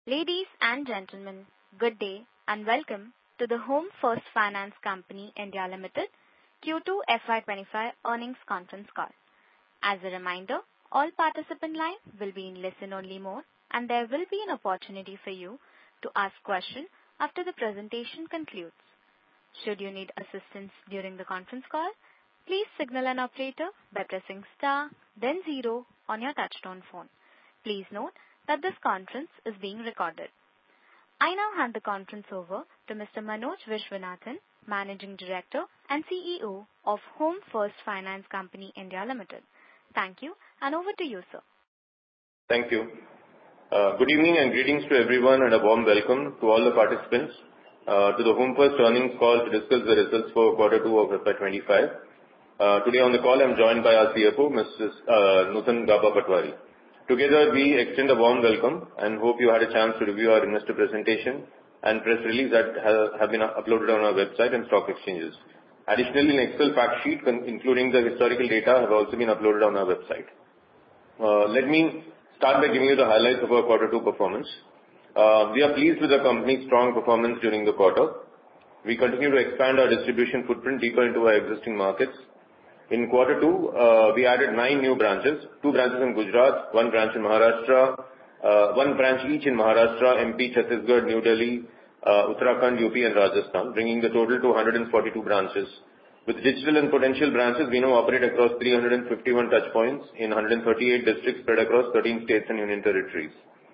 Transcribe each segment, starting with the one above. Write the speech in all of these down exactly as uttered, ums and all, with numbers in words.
Ladies and gentlemen, good day and welcome to the Home First Finance Company India Limited Q two F Y twenty-five earnings conference call. As a reminder, all participant lines will be in listen-only mode, and there will be an opportunity for you to ask questions after the presentation concludes. Should you need assistance during the conference call, please signal an operator by pressing star, then zero on your touchtone phone. Please note that this conference is being recorded. I now hand the conference over to Mister Manoj Viswanathan, Managing Director and C E O of Home First Finance Company India Limited. Thank you, and over to you, sir. Thank you. Uh, good evening and greetings to everyone and a warm welcome to all the participants uh, to the Home First earnings call to discuss the results for quarter two of F Y twenty-five. Uh, today on the call I am joined by our C F O, Missus Uh, Nutan Gaba Patwari. Together, we extend a warm welcome and hope you had a chance to review our investor presentation and press release that have been uploaded on our website and stock exchanges. Additionally, an Excel fact sheet including the historical data have also been uploaded on our website. Uh, let me start by giving you the highlights of our quarter two performance. Uh, we are pleased with the company's strong performance during the quarter. We continue to expand our distribution footprint deeper into our existing markets. In quarter two, uh, we added nine new branches, two branches in Gujarat, one branch in Maharashtra, uh, one branch each in Maharashtra, M P, Chhattisgarh, New Delhi, uh, Uttarakhand, U P and Rajasthan, bringing the total to one hundred forty-two branches. With digital and potential branches, we now operate across three hundred fifty-one touchpoints in one hundred thirty-eight districts spread across thirteen states and union territories.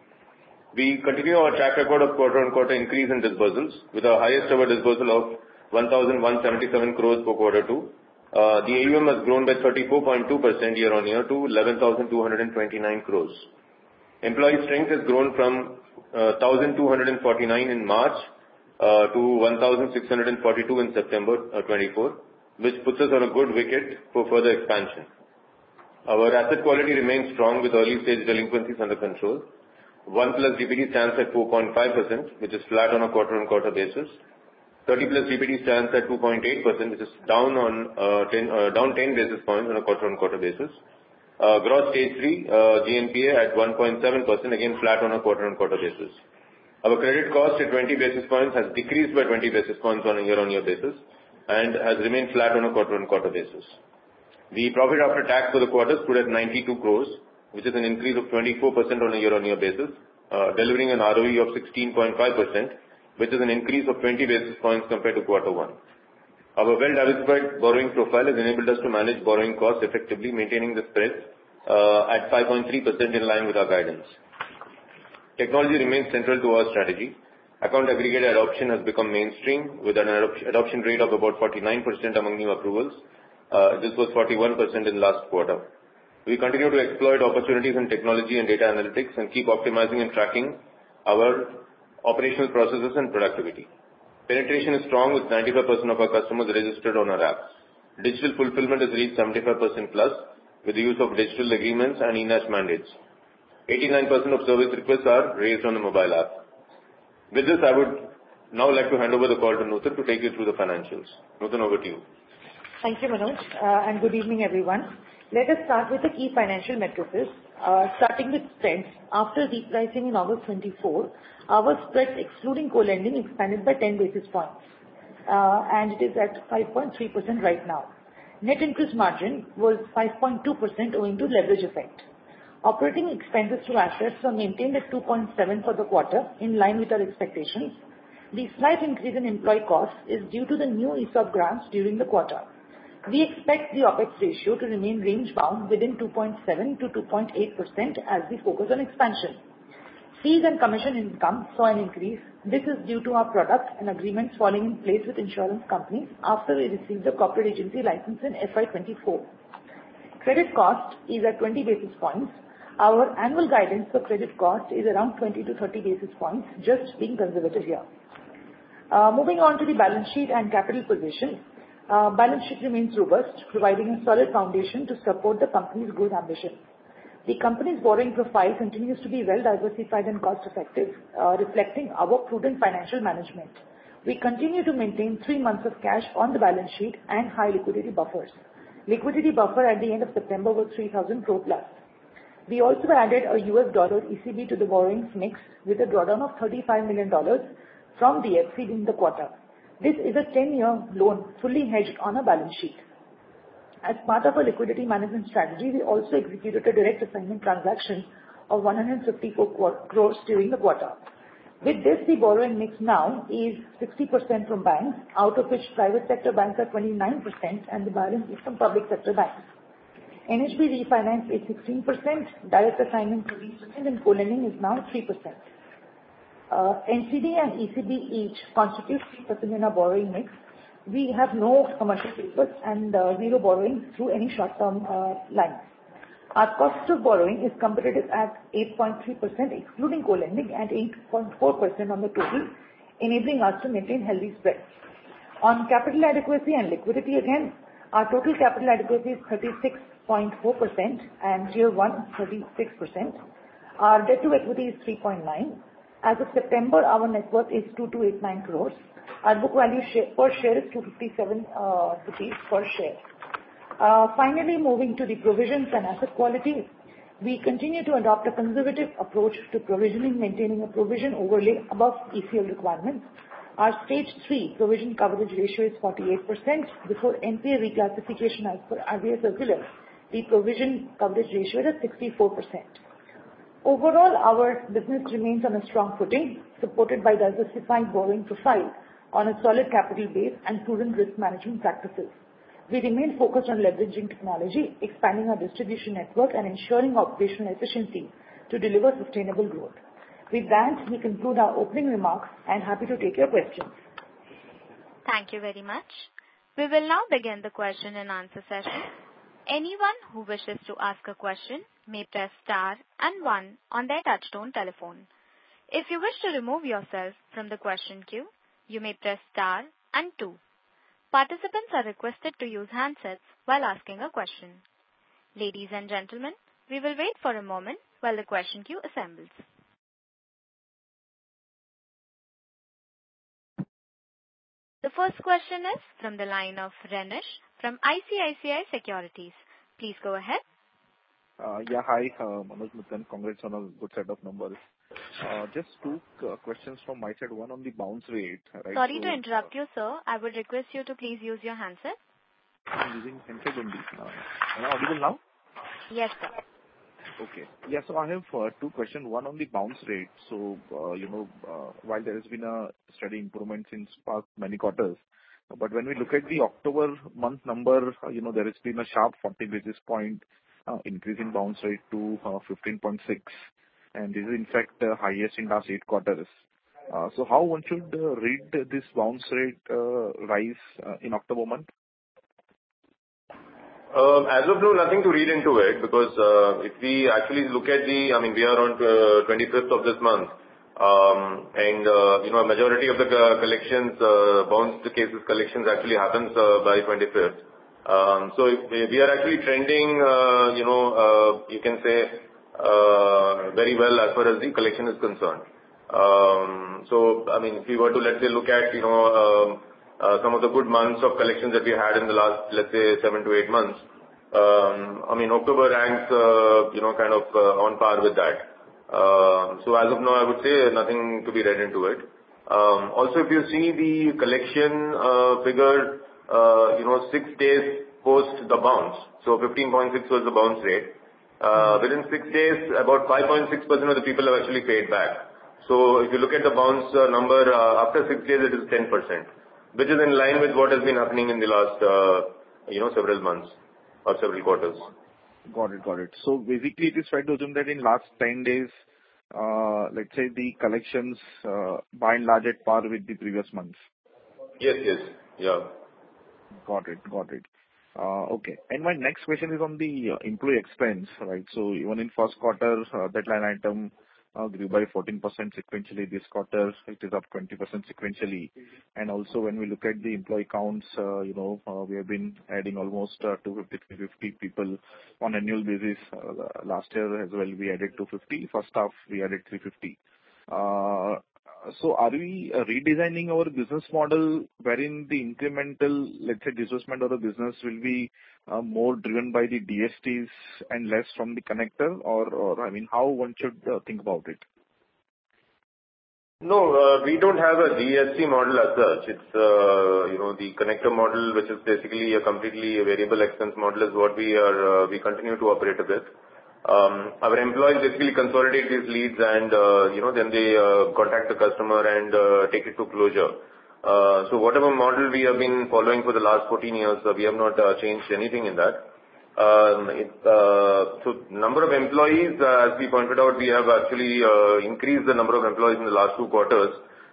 We continue our track record of quarter-on-quarter increase in disbursements with our highest ever disbursal of one thousand one hundred seventy-seven crores for quarter two. Uh, the A U M has grown by thirty-four point two percent year-on-year to eleven thousand two hundred twenty-nine crores. Employee strength has grown from uh, one thousand two hundred forty-nine in March uh, to one thousand six hundred forty-two in September uh, twenty-four, which puts us on a good wicket for further expansion. Our asset quality remains strong with early stage delinquencies under control. one plus D P D stands at four point five percent, which is flat on a quarter-on-quarter basis. thirty plus D P D stands at two point eight percent, which is down on uh, ten, uh, down ten basis points on a quarter-on-quarter basis. Uh, gross stage three uh, G N P A at one point seven percent, again flat on a quarter-on-quarter basis. Our credit cost at twenty basis points has decreased by twenty basis points on a year-on-year basis and has remained flat on a quarter-on-quarter basis. The profit after tax for the quarter stood at ninety-two crores, which is an increase of twenty-four percent on a year-on-year basis, uh, delivering an R O E of sixteen point five percent, which is an increase of twenty basis points compared to quarter one. Our well-diversified borrowing profile has enabled us to manage borrowing costs effectively, maintaining the spread uh, at five point three percent in line with our guidance. Technology remains central to our strategy. Account aggregator adoption has become mainstream with an adoption rate of about forty-nine percent among new approvals. Uh, this was forty-one percent in last quarter. We continue to exploit opportunities in technology and data analytics and keep optimizing and tracking our operational processes and productivity. Penetration is strong with ninety-five percent of our customers registered on our app. Digital fulfillment has reached seventy-five percent plus with the use of digital agreements and e-N A C H mandates. eighty-nine percent of service requests are raised on the mobile app. With this, I would now like to hand over the call to Nutan to take you through the financials. Nutan, over to you. Thank you, Manoj, uh, and good evening, everyone. Let us start with the key financial metrics. Uh, starting with spreads, after repricing in August twenty-four, our spreads excluding co-lending expanded by ten basis points, uh, and it is at five point three percent right now. Net interest margin was five point two percent owing to leverage effect. Operating expenses to assets were maintained at two point seven for the quarter, in line with our expectations. The slight increase in employee costs is due to the new E S O P grants during the quarter. We expect the OpEx ratio to remain range-bound within two point seven to two point eight percent as we focus on expansion. Fees and commission income saw an increase. This is due to our product and agreements falling in place with insurance companies after we received the corporate agency license in F Y twenty-four. Credit cost is at twenty basis points. Our annual guidance for credit cost is around twenty to thirty basis points, just being conservative here. Uh, moving on to the balance sheet and capital position. Uh, balance sheet remains robust, providing a solid foundation to support the company's growth ambition. The company's borrowing profile continues to be well diversified and cost effective, uh, reflecting our prudent financial management. We continue to maintain three months of cash on the balance sheet and high liquidity buffers. Liquidity buffer at the end of September was three thousand crore plus. We also added a U S dollar E C B to the borrowings mix with a drawdown of thirty-five million dollars from D F C in the quarter. This is a ten-year loan fully hedged on a balance sheet. As part of our liquidity management strategy, we also executed a direct assignment transaction of one hundred fifty-four crores during the quarter. With this, the borrowing mix now is sixty percent from banks, out of which private sector banks are twenty-nine percent and the balance is from public sector banks. N H B refinance is sixteen percent, direct assignment thirteen percent, and co-lending is now three percent. Uh, N C D and E C B each constitute three percent in our borrowing mix. We have no commercial papers and uh, zero borrowing through any short-term uh, lines. Our cost of borrowing is competitive at eight point three percent excluding co-lending and eight point four percent on the total, enabling us to maintain healthy spreads. On capital adequacy and liquidity again, our total capital adequacy is thirty-six point four percent and Tier one thirty-six percent. Our debt to equity is three point nine. As of September, our net worth is two thousand two hundred eighty-nine crores. Our book value share, per share is two hundred fifty-seven uh, rupees per share. Uh, finally, moving to the provisions and asset quality, we continue to adopt a conservative approach to provisioning, maintaining a provision overlay above E C L requirements. Our stage three provision coverage ratio is forty-eight percent. Before N P A reclassification as per R B I circular, the provision coverage ratio is at sixty-four percent. Overall, our business remains on a strong footing, supported by diversified borrowing profile on a solid capital base and prudent risk management practices. We remain focused on leveraging technology, expanding our distribution network, and ensuring operational efficiency to deliver sustainable growth. With that, we conclude our opening remarks and happy to take your questions. Thank you very much. We will now begin the question and answer session. Anyone who wishes to ask a question may press star and one on their touchtone telephone. If you wish to remove yourself from the question queue, you may press star and two. Participants are requested to use handsets while asking a question. Ladies and gentlemen, we will wait for a moment while the question queue assembles. The first question is from the line of Renish from I C I C I Securities. Please go ahead. Uh, yeah, hi, uh, Manoj Muthan. Congrats on a good set of numbers. Uh, just two uh, questions from my side. One on the bounce rate. Right? Sorry so, to interrupt you, sir. I would request you to please use your handset. I'm using handset only. Uh, am I audible now? Yes, sir. Okay. Yeah, so I have uh, two questions. One on the bounce rate. So, uh, you know, uh, while there has been a steady improvement since past many quarters, but when we look at the October month number, uh, you know, there has been a sharp forty basis point uh, increase in bounce rate to uh, fifteen point six. And this is in fact the highest in last eight quarters. Uh, so how one should uh, read this bounce rate uh, rise uh, in October month? Um, As of now, nothing to read into it because uh, if we actually look at the, I mean, we are on uh, twenty-fifth of this month, um, and uh, you know, a majority of the uh, collections, uh, bounce cases collections actually happens uh, by twenty-fifth. Um, so if we are actually trending, uh, you know, uh, you can say uh, very well as far as the collection is concerned. Um, so I mean, if we were to let's say look at, you know. Um, Uh, some of the good months of collections that we had in the last, let's say, seven to eight months. Um, I mean, October ranks, uh, you know, kind of uh, on par with that. Uh, so as of now, I would say nothing to be read into it. Um, also, if you see the collection uh, figure, uh, you know, six days post the bounce. So fifteen point six was the bounce rate. Uh, within six days, about five point six percent of the people have actually paid back. So if you look at the bounce uh, number, uh, after six days, it is ten percent. Which is in line with what has been happening in the last, uh, you know, several months or several quarters. Got it, got it. So basically, it is fair to assume that in last ten days, uh, let's say the collections, uh, by and large at par with the previous months. Yes, yes, yeah. Got it, got it. Uh, okay. And my next question is on the uh, employee expense, right? So even in first quarter, uh, that line item uh, grew by fourteen percent sequentially. This quarter, it is up twenty percent sequentially. And also when we look at the employee counts, uh, you know, uh, we have been adding almost uh, two hundred fifty, three hundred fifty people on annual basis. Uh, last year as well, we added two hundred fifty. First half, we added three hundred fifty. Uh, So are we uh, redesigning our business model wherein the incremental, let's say, disbursement of the business will be uh, more driven by the D S Ts and less from the connector? Or, or I mean, how one should uh, think about it? No, uh, we don't have a D S T model as such. It's, uh, you know, the connector model, which is basically a completely variable expense model, is what we are, uh, we continue to operate with. Um, Our employees basically consolidate these leads and, uh, you know, then they uh, contact the customer and uh, take it to closure. Uh, So whatever model we have been following for the last fourteen years, uh, we have not uh, changed anything in that. Um, it, uh, So number of employees, uh, as we pointed out, we have actually uh, increased the number of employees in the last two quarters.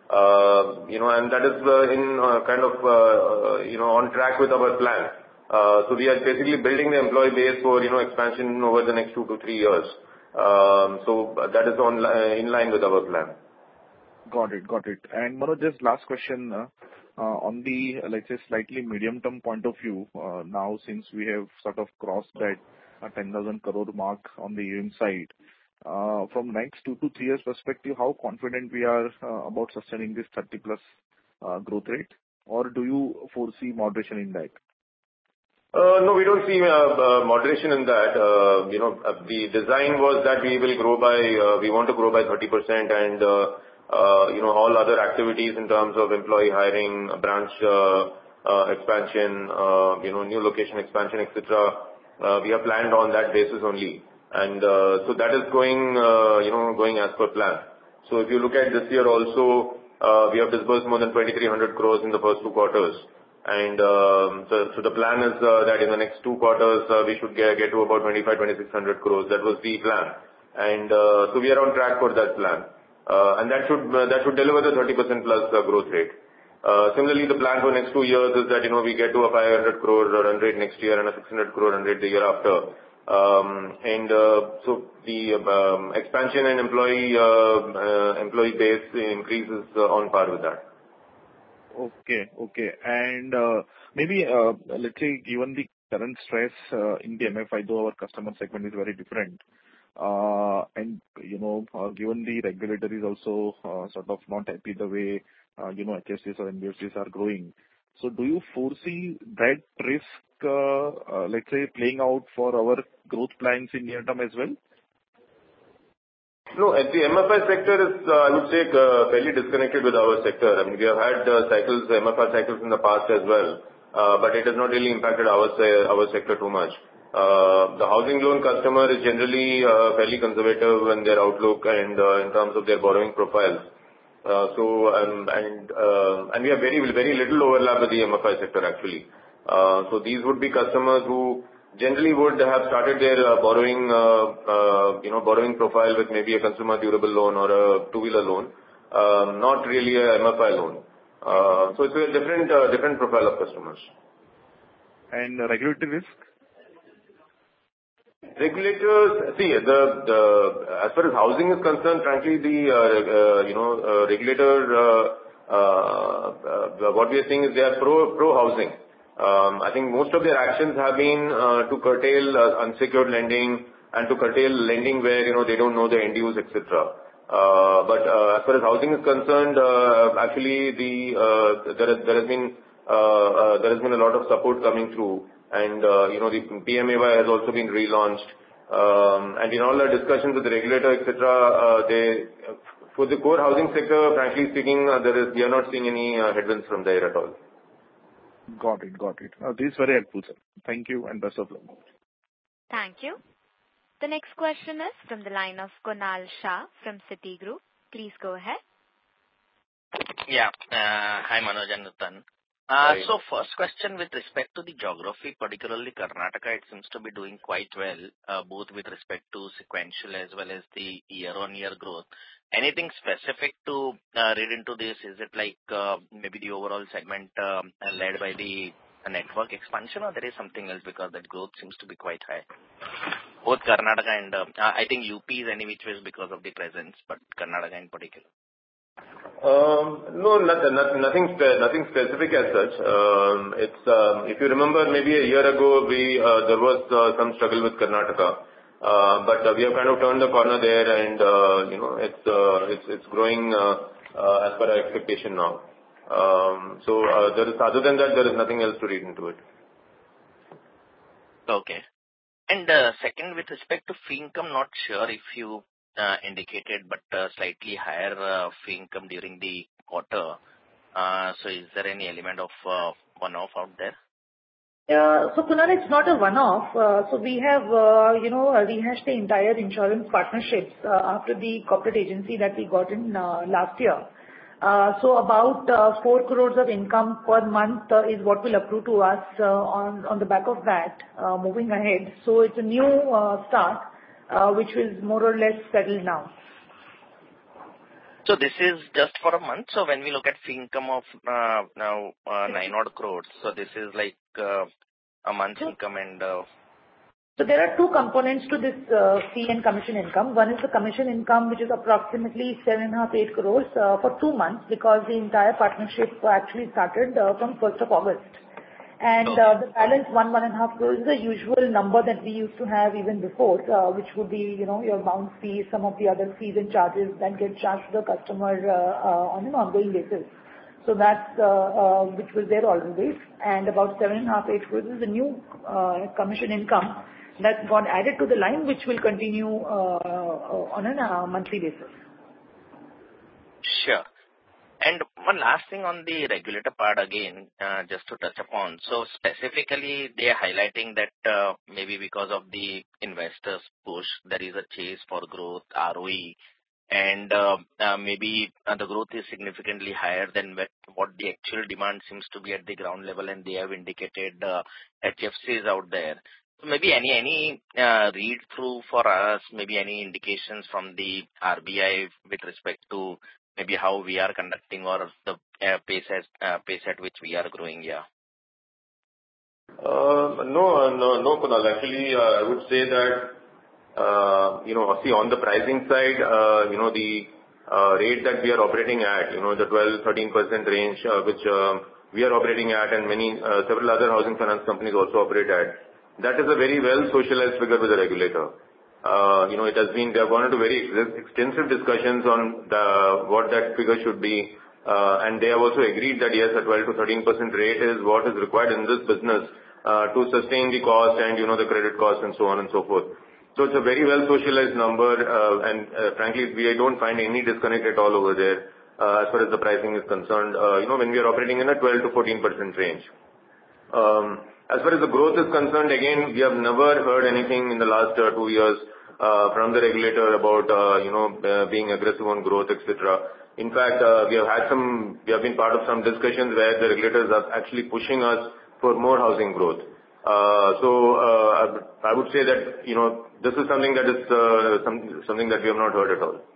Uh, You know, and that is uh, in uh, kind of, uh, you know, on track with our plan. Uh, So we are basically building the employee base for, you know, expansion over the next two to three years. Um, So that is on li- in line with our plan. Got it. Got it. And Manoj, just last question. uh, uh, On the, uh, let's say, slightly medium-term point of view, uh, now since we have sort of crossed that uh, ten thousand crore mark on the A U M side, uh, from next two to three years perspective, how confident we are uh, about sustaining this thirty plus uh, growth rate? Or do you foresee moderation in that? Uh No, we don't see uh uh moderation in that. Uh, You know, uh the design was that we will grow by, uh we want to grow by thirty percent and, uh uh you know, all other activities in terms of employee hiring, uh, branch uh uh expansion, uh you know, new location expansion, et cetera, uh, we have planned on that basis only. And, uh so that is going, uh you know, going as per plan. So if you look at this year also, uh we have disbursed more than twenty-three hundred crores in the first two quarters. And um, so so the plan is uh, that in the next two quarters, uh, we should get get to about twenty-five, twenty-six hundred crores. That was the plan. And uh, so we are on track for that plan. Uh, And that should uh, that should deliver the thirty percent plus uh, growth rate. Uh, Similarly, the plan for next two years is that, you know, we get to a five hundred crore run rate next year and a six hundred crore run rate the year after. Um, And uh, so the um, expansion and employee uh, uh, employee base increase is uh, on par with that. Okay. Okay. And uh maybe, uh let's say, given the current stress uh in the M F I, though our customer segment is very different, uh and, you know, uh given the regulator is also uh sort of not happy the way, uh you know, H F Cs or N B F Cs are growing. So do you foresee that risk, uh uh let's say, playing out for our growth plans in near term as well? No, and the M F I sector is, uh, I would say, uh, fairly disconnected with our sector. I mean, we have had uh, cycles, M F I cycles in the past as well, uh, but it has not really impacted our se- our sector too much. Uh, The housing loan customer is generally uh, fairly conservative in their outlook and uh, in terms of their borrowing profiles. Uh, So, um, and uh, and we have very, very little overlap with the M F I sector, actually. Uh, So these would be customers who generally would have started their uh, borrowing, uh, uh, you know, borrowing profile with maybe a consumer durable loan or a two-wheeler loan, um, not really a M F I loan. Uh, So it's a different, uh, different profile of customers. And uh, regulatory risk? Regulators, see, the the as far as housing is concerned, frankly, the, uh uh you know, uh regulator, uh uh uh what we are seeing is they are pro pro housing. Um I think most of their actions have been uh to curtail uh unsecured lending and to curtail lending where, you know, they don't know the end use, et cetera. Uh, But uh as far as housing is concerned, uh actually, the uh there has there has been uh uh there has been a lot of support coming through. And, uh, you know, the P M A Y has also been relaunched. Um, and in all our discussions with the regulator, et cetera, uh, they, for the core housing sector, frankly speaking, uh, there is, we are not seeing any uh, headwinds from there at all. Got it. Got it. Uh, This is very helpful, sir. Thank you and best of luck. Thank you. The next question is from the line of Kunal Shah from Citigroup. Please go ahead. Yeah. Uh, hi, Manoj and Nutan. Uh, Hi. so first question with respect to the geography, particularly Karnataka, it seems to be doing quite well, uh, both with respect to sequential as well as the year-on-year growth. Anything specific to uh, read into this? Is it like uh, maybe the overall segment um, led by the uh, network expansion, or there is something else because that growth seems to be quite high? Both Karnataka and uh, I think U P is any which ways because of the presence, but Karnataka in particular. Um, No, nothing nothing, nothing spe- nothing specific as such. Um, It's, um, if you remember, maybe a year ago, we uh, there was uh, some struggle with Karnataka. Uh, But uh, we have kind of turned the corner there and, uh, you know, it's uh, it's it's growing uh, uh, as per our expectation now. Um, so uh, there is, other than that, there is nothing else to read into it. Okay. And uh, second, with respect to fee income, not sure if you uh, indicated, but uh, slightly higher uh, fee income during the quarter. Uh, so is there any element of uh, one-off out there? Uh, So Kunal, it's not a one-off. Uh, So we have, uh, you know, uh, rehashed the entire insurance partnerships uh, after the corporate agency that we got in uh, last year. Uh, So about uh, four crores of income per month uh, is what will accrue to us uh, on on the back of that uh, moving ahead. So it's a new uh, start, uh, which is more or less settled now. So this is just for a month. So when we look at fee income of uh, now uh, nine odd crores, so this is like uh, a month's income and. Uh, So there are two components to this uh, fee and commission income. One is the commission income, which is approximately seven and a half, eight crores uh, for two months because the entire partnership actually started uh, from first of August. And uh, the balance one, one and a half crores is the usual number that we used to have even before, uh, which would be, you know, your bounce fees, some of the other fees and charges that get charged to the customer uh, uh, on an ongoing basis. So that's uh, uh, which was there always. And about seven and a half, eight crores is the new uh, commission income that got added to the line, which will continue uh, uh, on a uh, monthly basis. Sure. And one last thing on the regulator part again, uh, just to touch upon. So specifically, they are highlighting that uh, maybe because of the investors' push, there is a chase for growth, R O E, and uh, uh, maybe uh, the growth is significantly higher than what, what the actual demand seems to be at the ground level, and they have indicated uh, H F Cs out there. So maybe any any uh, read through for us, maybe any indications from the R B I with respect to maybe how we are conducting or the uh, pace at uh, pace at which we are growing, yeah. Uh, no, uh, no, no, Kunal. Actually, uh, I would say that uh, you know, see on the pricing side, uh, you know, the uh, rate that we are operating at, you know, the twelve, thirteen percent range, uh, which uh, we are operating at, and many uh, several other housing finance companies also operate at. That is a very well socialized figure with the regulator. Uh, you know, it has been, they have gone into very extensive discussions on the, what that figure should be, uh, and they have also agreed that yes, a twelve to thirteen percent rate is what is required in this business uh, to sustain the cost and, you know, the credit cost and so on and so forth. So it's a very well socialized number, uh, and uh, frankly, we don't find any disconnect at all over there uh, as far as the pricing is concerned, uh, you know, when we are operating in a twelve to fourteen percent range. Um, As far as the growth is concerned, again, we have never heard anything in the last uh, two years uh, from the regulator about, uh, you know, uh, being aggressive on growth, et cetera. In fact, uh, we have had some, we have been part of some discussions where the regulators are actually pushing us for more housing growth. Uh, So, uh, I I would say that, you know, this is something that is uh, some, something that we have not heard at all.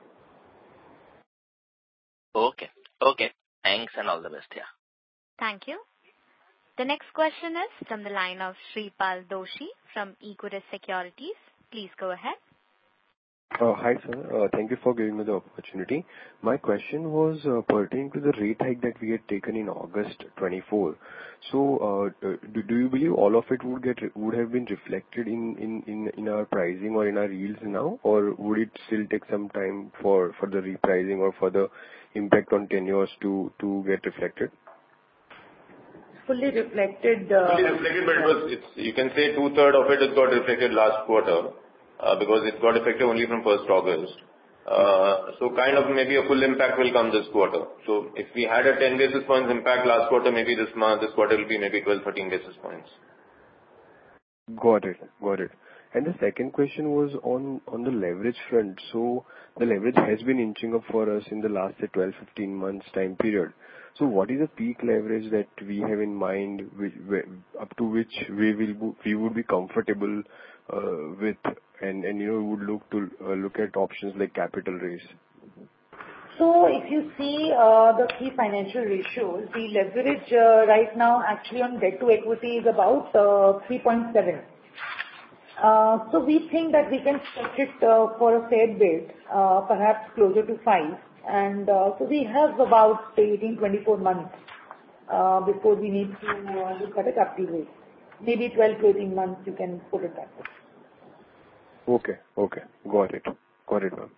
Okay. Okay. Thanks and all the best, yeah. Thank you. The next question is from the line of Shripal Doshi from Equirus Securities. Please go ahead. Uh, Hi, sir. Uh, Thank you for giving me the opportunity. My question was uh, pertaining to the rate hike that we had taken in August twenty-four. So, uh, do do you believe all of it would get would have been reflected in in in in our pricing or in our yields now? Or would it still take some time for for the repricing or for the impact on tenures to to get reflected? Fully reflected. uh, Fully reflected, but it was, it's, you can say two-thirds of it has got reflected last quarter, uh, because it got effective only from first August. Uh, So kind of maybe a full impact will come this quarter. So if we had a ten basis points impact last quarter, maybe this month, this quarter will be maybe twelve, thirteen basis points. Got it. Got it. And the second question was on on the leverage front. So the leverage has been inching up for us in the last, say, twelve, fifteen months time period. So what is the peak leverage that we have in mind, which, where, up to which we will be, we would be comfortable uh, with, and and you know would look to uh, look at options like capital raise? So if you see uh, the key financial ratios, the leverage uh, right now actually on debt to equity is about uh, three point seven. Uh, So we think that we can stretch it uh, for a fair bit, uh, perhaps closer to five. And uh, so we have about eighteen, twenty-four months uh, before we need to uh, look at a capital raise. Maybe twelve to eighteen months, you can put it that way. Okay. Okay. Got it. Got it, ma'am.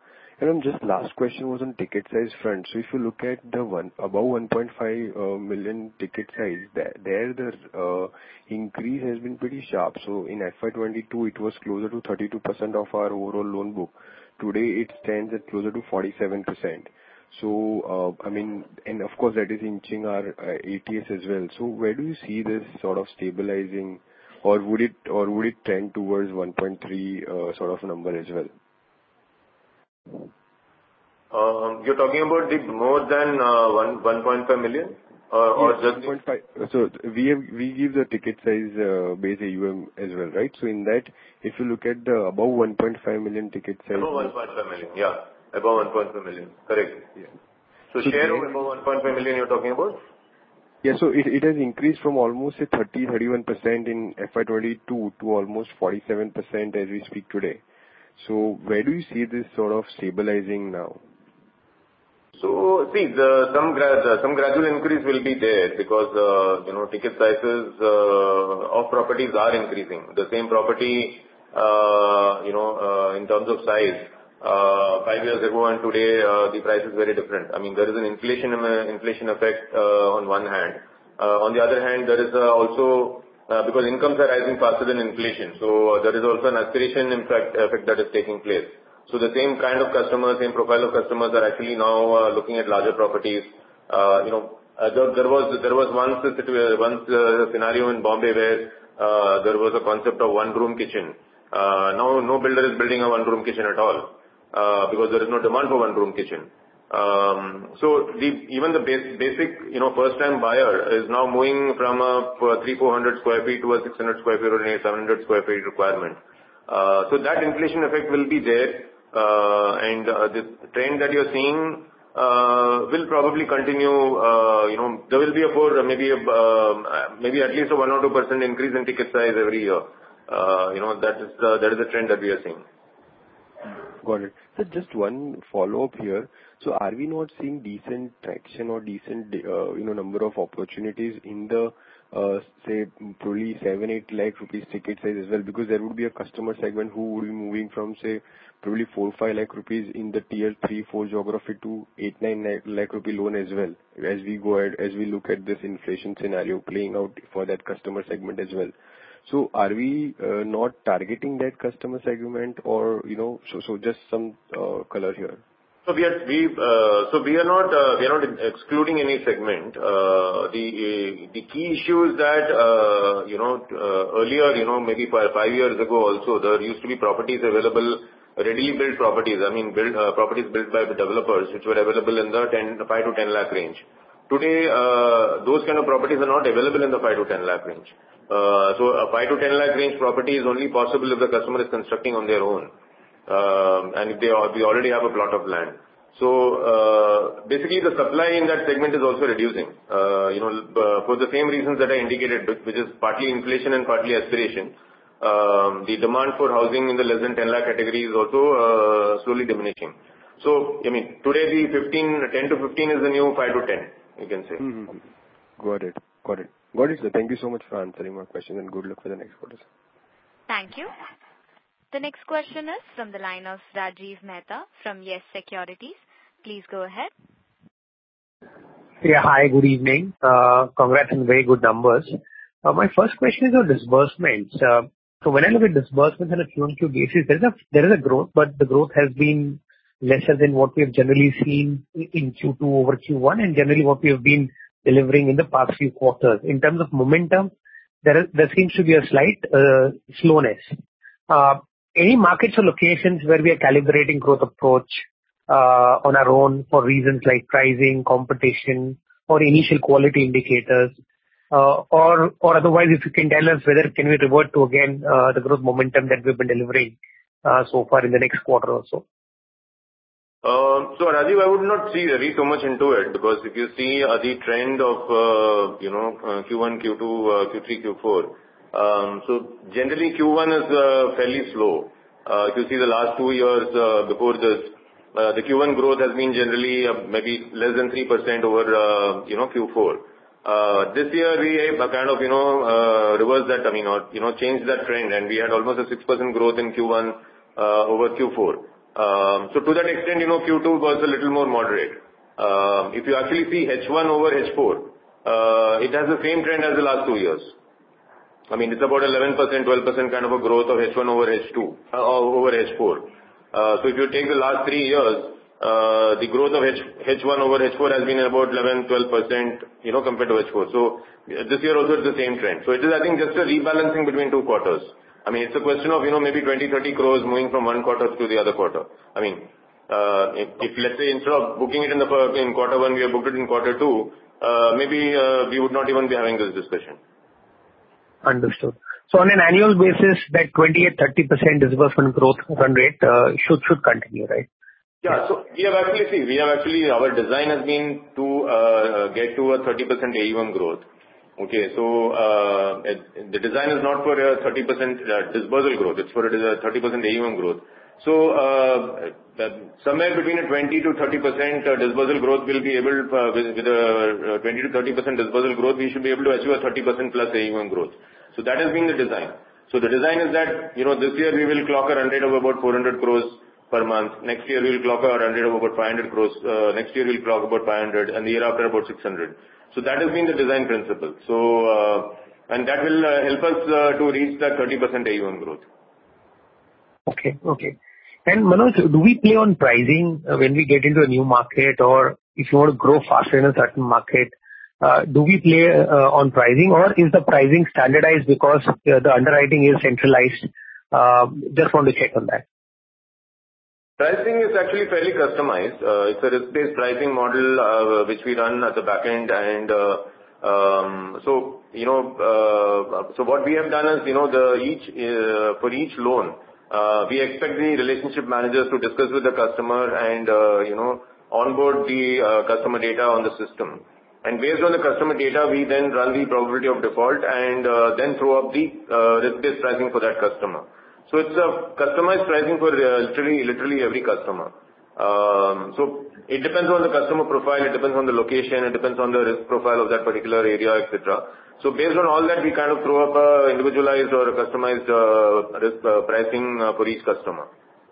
And just last question was on ticket size front. So if you look at the one above one point five uh, million ticket size, there, there the uh, increase has been pretty sharp. So in F Y twenty-two, it was closer to thirty-two percent of our overall loan book. Today, it stands at closer to forty-seven percent. So, uh, I mean, and of course, that is inching our uh, A T S as well. So where do you see this sort of stabilizing, or would it, or would it trend towards one point three uh, sort of number as well? Um, You're talking about the more than uh, one 1.5 million or or Yes, just... one point five. So we have, we give the ticket size uh, base A U M as well, right? So in that, if you look at the above one point five million ticket size... Above one point five million, yeah. Above one point five million, correct. Yeah. So So share there- of above one point five million you're talking about? Yeah, so it, it has increased from almost say thirty, thirty-one percent in F Y twenty-two to almost forty-seven percent as we speak today. So where do you see this sort of stabilizing now? So see, the some gra- the- some gradual increase will be there because, uh, you know, ticket sizes uh, of properties are increasing. The same property, uh, you know, uh, in terms of size, uh, five years ago and today, uh, the price is very different. I mean, there is an inflation uh, inflation effect uh, on one hand. Uh, On the other hand, there is uh, also uh, because incomes are rising faster than inflation, so uh, there is also an aspiration impact effect that is taking place. So the same kind of customers, same profile of customers are actually now uh, looking at larger properties. Uh, You know, uh, there there was there was once a situa- once a scenario in Bombay where uh, there was a concept of one-room kitchen. Uh, Now, no builder is building a one-room kitchen at all, uh, because there is no demand for one-room kitchen. Um, So the even the bas- basic, you know, first-time buyer is now moving from a three four hundred square feet to a six hundred square feet or a seven hundred square feet requirement. Uh, So that inflation effect will be there. Uh, and uh, this trend that you're seeing uh, will probably continue. Uh, You know, there will be a four, maybe a, um, maybe at least a one or two percent increase in ticket size every year. Uh, You know, that is the, that is the trend that we are seeing. Got it. So just one follow-up here. So are we not seeing decent traction or decent, uh, you know, number of opportunities in the, uh, say, probably seven, eight lakh rupees ticket size as well? Because there would be a customer segment who would be moving from, say, probably four, five lakh rupees in the tier three, four geography to eight, nine lakh lakh rupee loan as well, as we go ahead, as we look at this inflation scenario playing out for that customer segment as well. So are we uh, not targeting that customer segment or, you know, so so just some uh, color here? So we are we uh, so we are not uh, we are not excluding any segment. Uh, The the key issue is that, uh, you know, uh, earlier, you know, maybe five five years ago also, there used to be properties available, readily built properties. I mean, built uh, properties built by the developers, which were available in the ten five to ten lakh range. Today, uh, those kind of properties are not available in the five to ten lakh range. Uh, So a five to ten lakh range property is only possible if the customer is constructing on their own, Um, and if they al- we already have a plot of land. So, uh, basically, the supply in that segment is also reducing. Uh, You know, uh, for the same reasons that I indicated, which which is partly inflation and partly aspiration. Um, The demand for housing in the less than ten lakh category is also uh, slowly diminishing. So, I mean, today the fifteen, ten to fifteen is the new five to ten, you can say. Mm-hmm. Got it. Got it. Got it, sir. Thank you so much for answering my question, and good luck for the next quarter, sir. Thank you. The next question is from the line of Rajiv Mehta from Yes Securities. Please go ahead. Yeah, hi, good evening. Uh, Congrats on very good numbers. Uh, My first question is on disbursements. Uh, So when I look at disbursements on a Q on Q basis, there is a there is a growth, but the growth has been lesser than what we have generally seen in Q two over Q one, and generally what we have been delivering in the past few quarters. In terms of momentum, there is there seems to be a slight uh, slowness. Uh, Any markets or locations where we are calibrating growth approach uh, on our own for reasons like pricing, competition, or initial quality indicators? Uh, Or or otherwise, if you can tell us whether can we revert to again uh, the growth momentum that we've been delivering uh, so far in the next quarter or so? Um, So Rajiv, I would not see read so much into it, because if you see uh, the trend of, uh, you know, uh, Q one, Q two, uh, Q three, Q four, um, so generally Q one is uh, fairly slow. Uh, If you see the last two years uh, before this, uh, the Q one growth has been generally uh, maybe less than three percent over, uh, you know, Q four. Uh, This year we uh, kind of, you know, uh, reversed that, I mean, or, you know, changed that trend, and we had almost a six percent growth in Q one uh, over Q four. Um, so to that extent, you know, Q two was a little more moderate. Um, if you actually see H one over H four, uh, it has the same trend as the last two years. I mean, it's about eleven percent, twelve percent kind of a growth of H one over H two, uh, over H four. Uh, so if you take the last three years, uh, the growth of H, H1 over H four has been about eleven, twelve percent, you know, compared to H four. So this year also it's the same trend. So it is, I think, just a rebalancing between two quarters. I mean, it's a question of, you know, maybe twenty, thirty crores moving from one quarter to the other quarter. I mean, uh, if, if let's say instead of booking it in the in quarter one, we have booked it in quarter two, uh, maybe uh, we would not even be having this discussion. Understood. So on an annual basis, that twenty-eight to thirty percent disbursement growth run rate uh, should should continue, right? Yeah. So we have actually, see, we have actually, our design has been to uh, get to a thirty percent A U M growth. Okay. So uh, the design is not for a thirty percent uh, disbursal growth. It's for a thirty percent A U M growth. So uh, somewhere between a twenty to thirty percent uh, disbursal growth will be able, uh, with, with a twenty to thirty percent disbursal growth, we should be able to achieve a thirty percent plus A U M growth. So that has been the design. So the design is that, you know, this year we will clock a run rate of about four hundred crores per month. Next year we will clock a run rate of about five hundred crores. Uh, next year we will clock about five hundred, and the year after about six hundred. So that has been the design principle. So, uh, and that will uh, help us uh, to reach that thirty percent A U M growth. Okay, okay. And Manoj, do we play on pricing uh, when we get into a new market, or if you want to grow faster in a certain market? Uh, do we play uh, on pricing, or is the pricing standardized because uh, the underwriting is centralized? Uh, just want to check on that. Pricing is actually fairly customized. Uh, it's a risk-based pricing model uh, which we run at the back end, and uh, um, so you know, uh, so what we have done is, you know, the each uh, for each loan, uh, we expect the relationship managers to discuss with the customer and uh, you know, onboard the uh, customer data on the system. And based on the customer data, we then run the probability of default and uh, then throw up the uh, risk-based pricing for that customer. So it's a customized pricing for uh, literally, literally every customer. Um, so it depends on the customer profile, it depends on the location, it depends on the risk profile of that particular area, et cetera. So based on all that, we kind of throw up a individualized or a customized uh, risk uh, pricing uh, for each customer.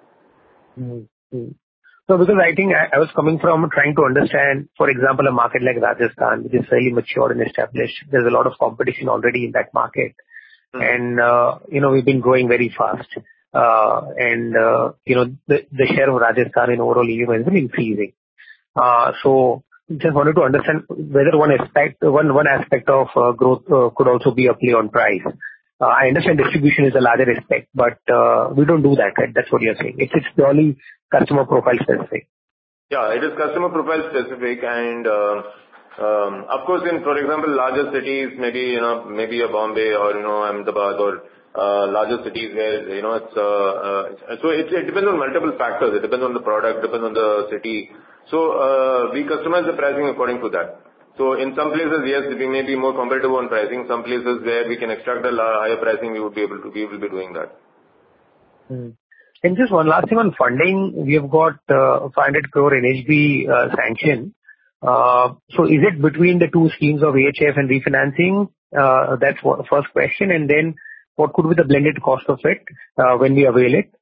Mm-hmm. So because I think I, I was coming from trying to understand, for example, a market like Rajasthan, which is fairly mature and established. There's a lot of competition already in that market. Mm-hmm. And, uh, you know, we've been growing very fast. Uh, and, uh, you know, the, the share of Rajasthan in overall E U M has been increasing. Uh, so just wanted to understand whether one aspect, one, one aspect of uh, growth uh, could also be a play on price. Uh, I understand distribution is a larger aspect, but uh, we don't do that, right? That's what you're saying. It's, it's purely customer profile specific. Yeah, it is customer profile specific, and uh, um, of course, in, for example, larger cities, maybe, you know, maybe a Bombay or, you know, Ahmedabad or uh, larger cities where, you know, it's, uh, uh, so it, it depends on multiple factors. It depends on the product, depends on the city. So, uh, we customize the pricing according to that. So in some places, yes, we may be more competitive on pricing. Some places where we can extract a higher pricing, we would be able to, we will be doing that. Hmm. And just one last thing on funding. We have got uh, five hundred crore N H B uh, sanction. Uh, so is it between the two schemes of A H F and refinancing? Uh, that's what, first question. And then what could be the blended cost of it uh, when we avail it?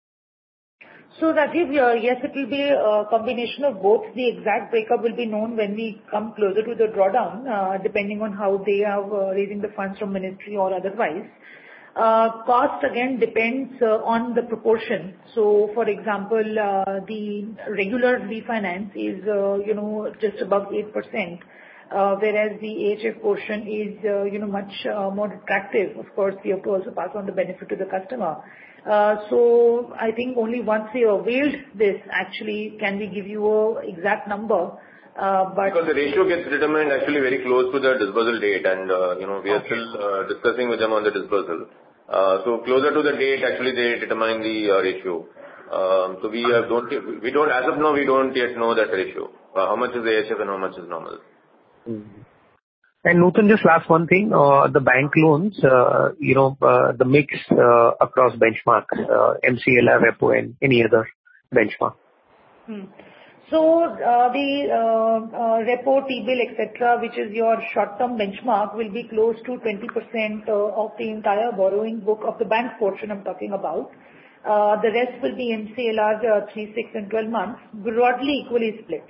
So Rajiv, uh, yes, it will be a combination of both. The exact breakup will be known when we come closer to the drawdown, uh, depending on how they are uh, raising the funds from ministry or otherwise. Uh, cost again depends uh, on the proportion. So, for example, uh, the regular refinance is, uh, you know, just above eight percent. Uh, whereas the A H F portion is, uh, you know, much uh, more attractive. Of course, we have to also pass on the benefit to the customer. Uh, so I think only once we availed this, actually, can we give you a exact number. Uh, but because the ratio gets determined actually very close to the disbursal date, and uh, you know, we are okay. still uh, discussing with them on the disbursal. Uh, so closer to the date, actually, they determine the uh, ratio. Um, so we uh, don't, we don't, as of now, we don't yet know that ratio. Uh, how much is A H F and how much is normal. Mm-hmm. And Nutan, just last one thing, uh, the bank loans, uh, you know, uh, the mix uh, across benchmarks, uh, M C L R, Repo, and any other benchmark. Hmm. So uh, the uh, uh, Repo, T-bill, et cetera, which is your short-term benchmark, will be close to twenty percent uh, of the entire borrowing book of the bank portion I'm talking about. Uh, the rest will be M C L R, uh, three, six and twelve months, broadly equally split.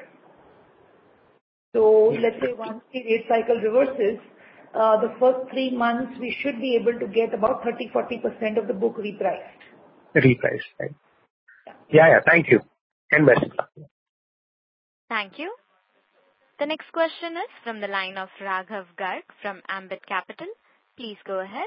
So let's say once the rate cycle reverses, uh, the first three months we should be able to get about thirty to forty percent of the book repriced. Repriced, right? Yeah, yeah. Thank you. And best of luck. Thank you. The next question is from the line of Raghav Garg from Ambit Capital. Please go ahead.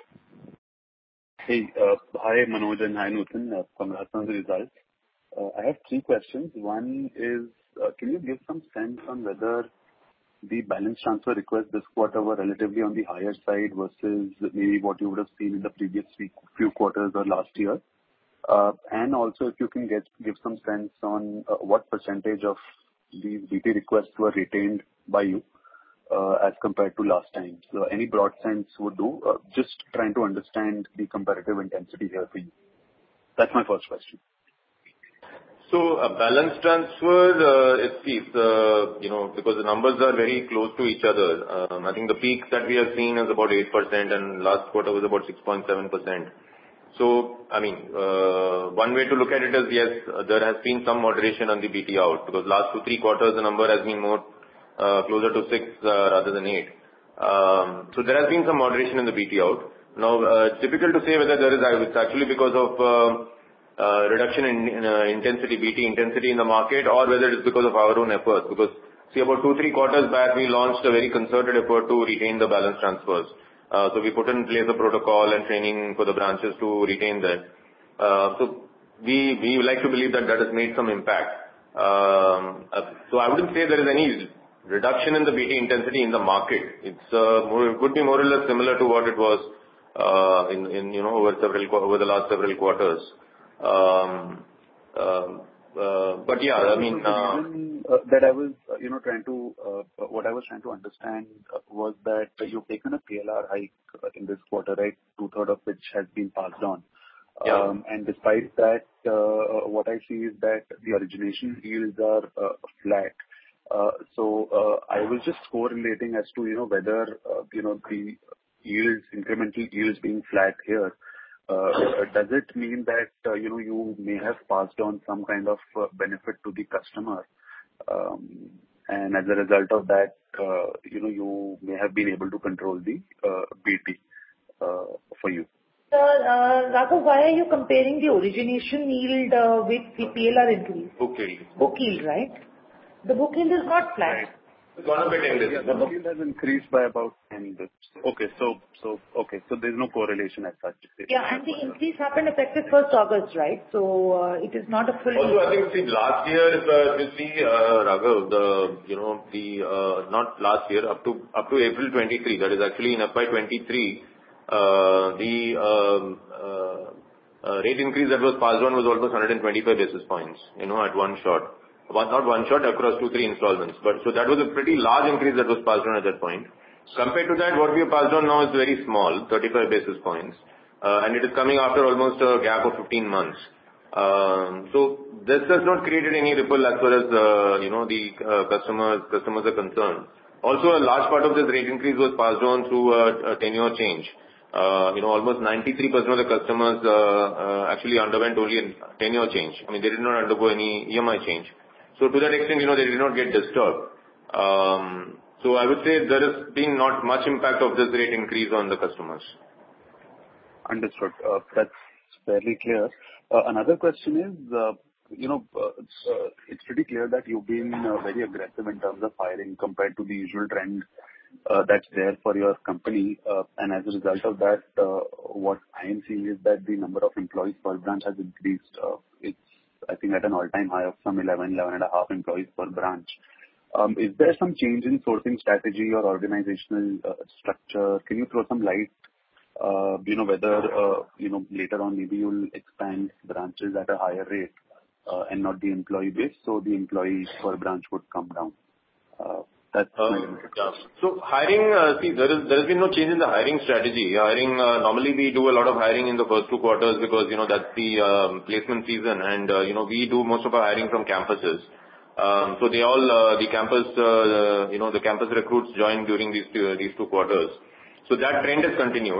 Hey, uh, hi Manoj and hi Nutan. Uh, congrats on the results. Uh, I have three questions. One is, uh, can you give some sense on whether the balance transfer requests this quarter were relatively on the higher side versus maybe what you would have seen in the previous few quarters or last year? Uh, and also if you can get give some sense on uh, what percentage of these B T requests were retained by you uh, as compared to last time. So any broad sense would do. Uh, just trying to understand the comparative intensity here for you. That's my first question. So a balance transfer, uh, it's, it's uh, you know, because the numbers are very close to each other. Um, I think the peak that we have seen is about eight percent and last quarter was about six point seven percent. So, I mean, uh, one way to look at it is, yes, there has been some moderation on the B T out, because last two, three quarters, the number has been more uh, closer to six uh, rather than eight. Um, so there has been some moderation in the B T out. Now, uh, it's difficult to say whether there is, it's actually because of uh, uh, reduction in, in uh, intensity, B T intensity in the market, or whether it's because of our own efforts. Because, see, about two, three quarters back, we launched a very concerted effort to retain the balance transfers. Uh, so we put in place a protocol and training for the branches to retain that. Uh, so we we like to believe that that has made some impact. Um, uh, so I wouldn't say there is any reduction in the B T intensity in the market. It's uh, more, it could be more or less similar to what it was uh, in in you know over several over the last several quarters. Um, um, uh, but yeah, I mean. Uh, Uh, that I was, uh, you know, trying to, uh, what I was trying to understand uh, was that you've taken a P L R hike uh, in this quarter, right? Two-thirds of which has been passed on. Yeah. Um, and despite that, uh, what I see is that the origination yields are uh, flat. Uh, so uh, I was just correlating as to, you know, whether, uh, you know, the yields, incremental yields being flat here, uh, does it mean that, uh, you know, you may have passed on some kind of uh, benefit to the customer? Um, and as a result of that, uh, you know, you may have been able to control the uh, B T uh, for you. Sir, uh, Raghav, why are you comparing the origination yield uh, with the P L R increase? Book yield. Book yield, right? The book yield is not flat. Right. It's gone up by ten basis. Yeah, the book yield has increased by about ten basis. Okay, so so okay, so there's no correlation as such. Yeah, and the increase happened effective first August, right? So uh, it is not a full. Also, I think see last year, if uh, you see uh, Raghav, the you know the uh, not last year up to up to April twenty-three, that is actually in F Y twenty-three, uh, the um, uh, uh, rate increase that was passed on was almost one hundred twenty-five basis points, you know, at one shot. One, not one shot, across two, three installments. But so that was a pretty large increase that was passed on at that point. Compared to that, what we have passed on now is very small, thirty-five basis points. Uh, and it is coming after almost a gap of fifteen months. Um, so this has not created any ripple as far as, uh, you know, the uh, customers, customers are concerned. Also, a large part of this rate increase was passed on through a, a tenure change. Uh, you know, almost ninety-three percent of the customers uh, uh, actually underwent only a tenure change. I mean, they did not undergo any E M I change. So to that extent, you know, they did not get disturbed. Um, so I would say there has been not much impact of this rate increase on the customers. Understood. Uh, That's fairly clear. Uh, Another question is, uh, you know, uh, uh, it's pretty clear that you've been uh, very aggressive in terms of hiring compared to the usual trend uh, that's there for your company. Uh, And as a result of that, uh, what I am seeing is that the number of employees per branch has increased. Uh, It's, I think, at an all-time high of some eleven, eleven and a half employees per branch. Um, Is there some change in sourcing strategy or organizational uh, structure? Can you throw some light, uh, you know, whether, uh, you know, later on maybe you'll expand branches at a higher rate, uh, and not the employee base, so the employees per branch would come down? Uh, That's my Uh, yeah. So hiring, uh, see, there is there has been no change in the hiring strategy. Hiring, uh, normally we do a lot of hiring in the first two quarters because, you know, that's the um, placement season, and, uh, you know, we do most of our hiring from campuses. Um, So they all, uh, the campus, uh, you know, the campus recruits join during these two, these two quarters. So that trend has continued.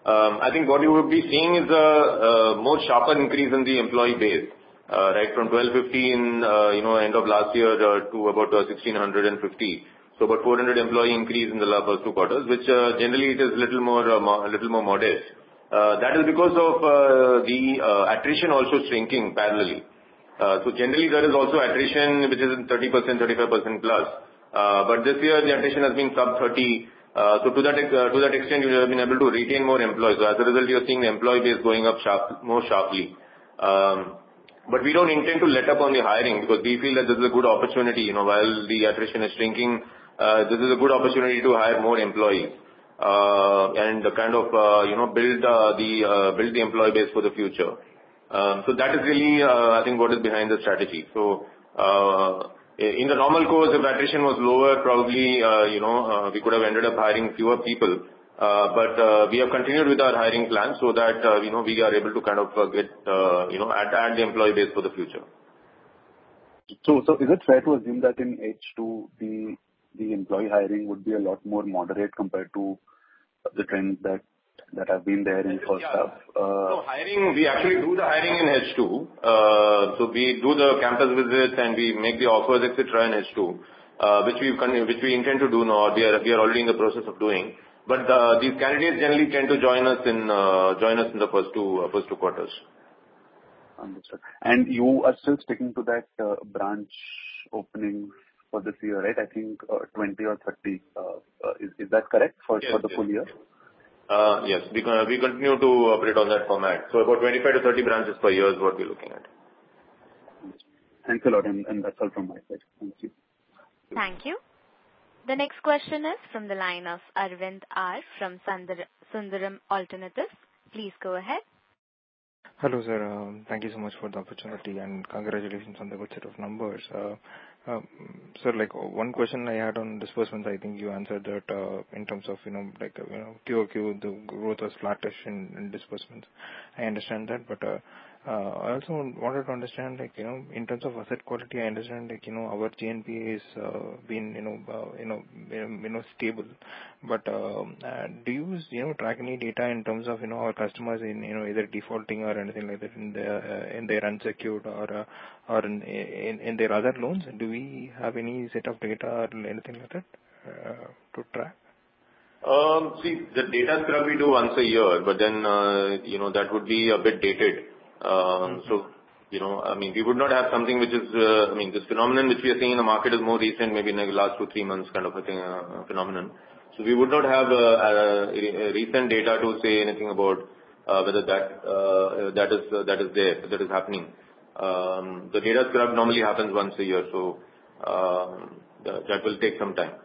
Um, I think what you would be seeing is a, a more sharper increase in the employee base, uh, right from twelve fifty in, uh, you know, end of last year uh, to about uh, sixteen fifty. So about four hundred employee increase in the first two quarters, which uh, generally it is little more, uh, mo- a little more modest. Uh, that is because of uh, the uh, attrition also shrinking parallelly. Uh, so generally there is also attrition which is in thirty percent, thirty-five percent plus. Uh, but this year the attrition has been sub thirty. Uh, so to that ex- uh, to that extent you have been able to retain more employees. So as a result you are seeing the employee base going up sharp, more sharply. Um, but we don't intend to let up on the hiring because we feel that this is a good opportunity. You know, while the attrition is shrinking, uh, this is a good opportunity to hire more employees uh, and kind of uh, you know build uh, the uh, build the employee base for the future. Um, so that is really uh, I think what is behind the strategy. So. Uh, In the normal course, if attrition was lower, probably, uh, you know, uh, we could have ended up hiring fewer people. Uh, But uh, we have continued with our hiring plan so that, uh, you know, we are able to kind of uh, get, uh, you know, add add the employee base for the future. So, so is it fair to assume that in H two, the the employee hiring would be a lot more moderate compared to the trends that that have been there in first half? Uh, No, hiring, we actually do the hiring in H two. Uh, So we do the campus visits and we make the offers, et cetera, in H two, uh, which we which we intend to do now. We are we are already in the process of doing. But uh, these candidates generally tend to join us in uh, join us in the first two uh, first two quarters. Understood. And you are still sticking to that uh, branch opening for this year, right? I think uh, twenty or thirty. Uh, uh, is is that correct for Yes, for the yes. full year? Uh, Yes, we con- we continue to operate on that format. So about twenty-five to thirty branches per year is what we're looking at. Thanks a lot, and and that's all from my side. Thank you. Thank you. The next question is from the line of Arvind R. from Sundar- Sundaram Alternatives. Please go ahead. Hello, sir. Um, Thank you so much for the opportunity, and congratulations on the good set of numbers. Uh, um, Sir, like, one question I had on disbursements, I think you answered that, uh, in terms of, you know, like, uh, you know, Q O Q, the growth was flattish in in disbursements. I understand that, but uh, uh, I also wanted to understand, like, you know, in terms of asset quality, I understand, like, you know, our G N P A is uh, been, you know, uh, you know, you know, stable. But um, uh, do you, you know, track any data in terms of, you know, our customers in, you know, either defaulting or anything like that in their uh, in their unsecured or uh, or in, in in their other loans? Do we have any set of data or anything like that uh, to track? Um, See, the data scrub we do once a year, but then, uh, you know, that would be a bit dated. Um, So, you know, I mean, we would not have something which is, uh, I mean, this phenomenon which we are seeing in the market is more recent, maybe in the last two, three months kind of a thing, uh, phenomenon. So we would not have uh, uh, a recent data to say anything about uh, whether that uh, that is uh, that is there, that is happening. Um, The data scrub normally happens once a year, so um, that that will take some time.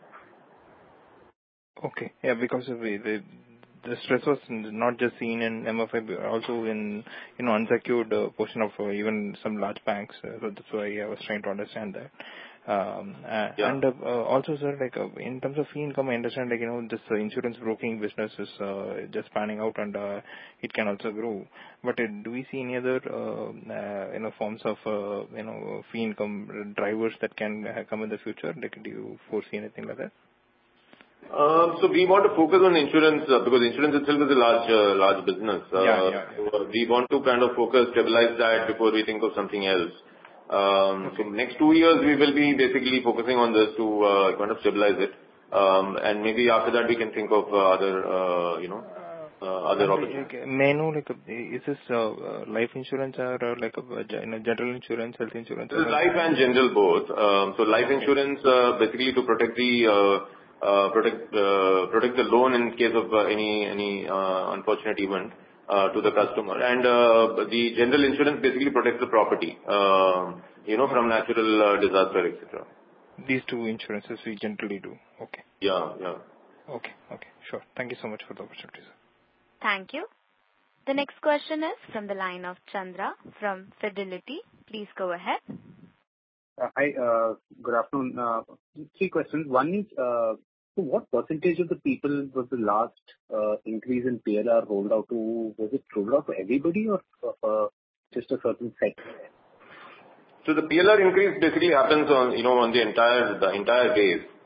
Okay. Yeah, because of the the the stress was not just seen in M F I, but also in, you know, unsecured uh, portion of uh, even some large banks. Uh, So that's why I was trying to understand that. Um, uh, Yeah. And uh, uh, also, sir, like, uh, in terms of fee income, I understand, like, you know, this uh, insurance broking business is uh, just panning out and uh, it can also grow. But uh, do we see any other, uh, uh, you know, forms of, uh, you know, fee income drivers that can uh, come in the future? Like, do you foresee anything like that? Um, So we want to focus on insurance, uh, because insurance itself is a large, uh, large business. Uh, Yeah, yeah, yeah. So uh, we want to kind of focus, stabilize that before we think of something else. Um, So Okay. next two years, we will be basically focusing on this to uh, kind of stabilize it. Um, And maybe after that, we can think of uh, other, uh, you know, uh, other And opportunities. uh, may I know, like, uh, is this uh, uh, life insurance or uh, like a uh, gen- you know, general insurance, health insurance? This Or is like, life and general both. Um, So life okay. insurance, uh, basically to protect the uh, uh, protect uh, protect the loan in case of uh, any any uh, unfortunate event uh, to the customer. And uh, the general insurance basically protects the property, um, you know, from Okay. natural uh, disaster, et cetera. These two insurances we generally do. Okay. Yeah, yeah. Okay. Okay. Sure. Thank you so much for the opportunity, sir. Thank you. The next question is from the line of Chandra from Fidelity. Please go ahead. Uh, Hi, uh, good afternoon. Uh, Three questions. One is, uh, so what percentage of the people was the last uh, increase in P L R rolled out to? Was it rolled out to everybody or uh, just a certain set? So the P L R increase basically happens on, you know, on the entire, the entire base.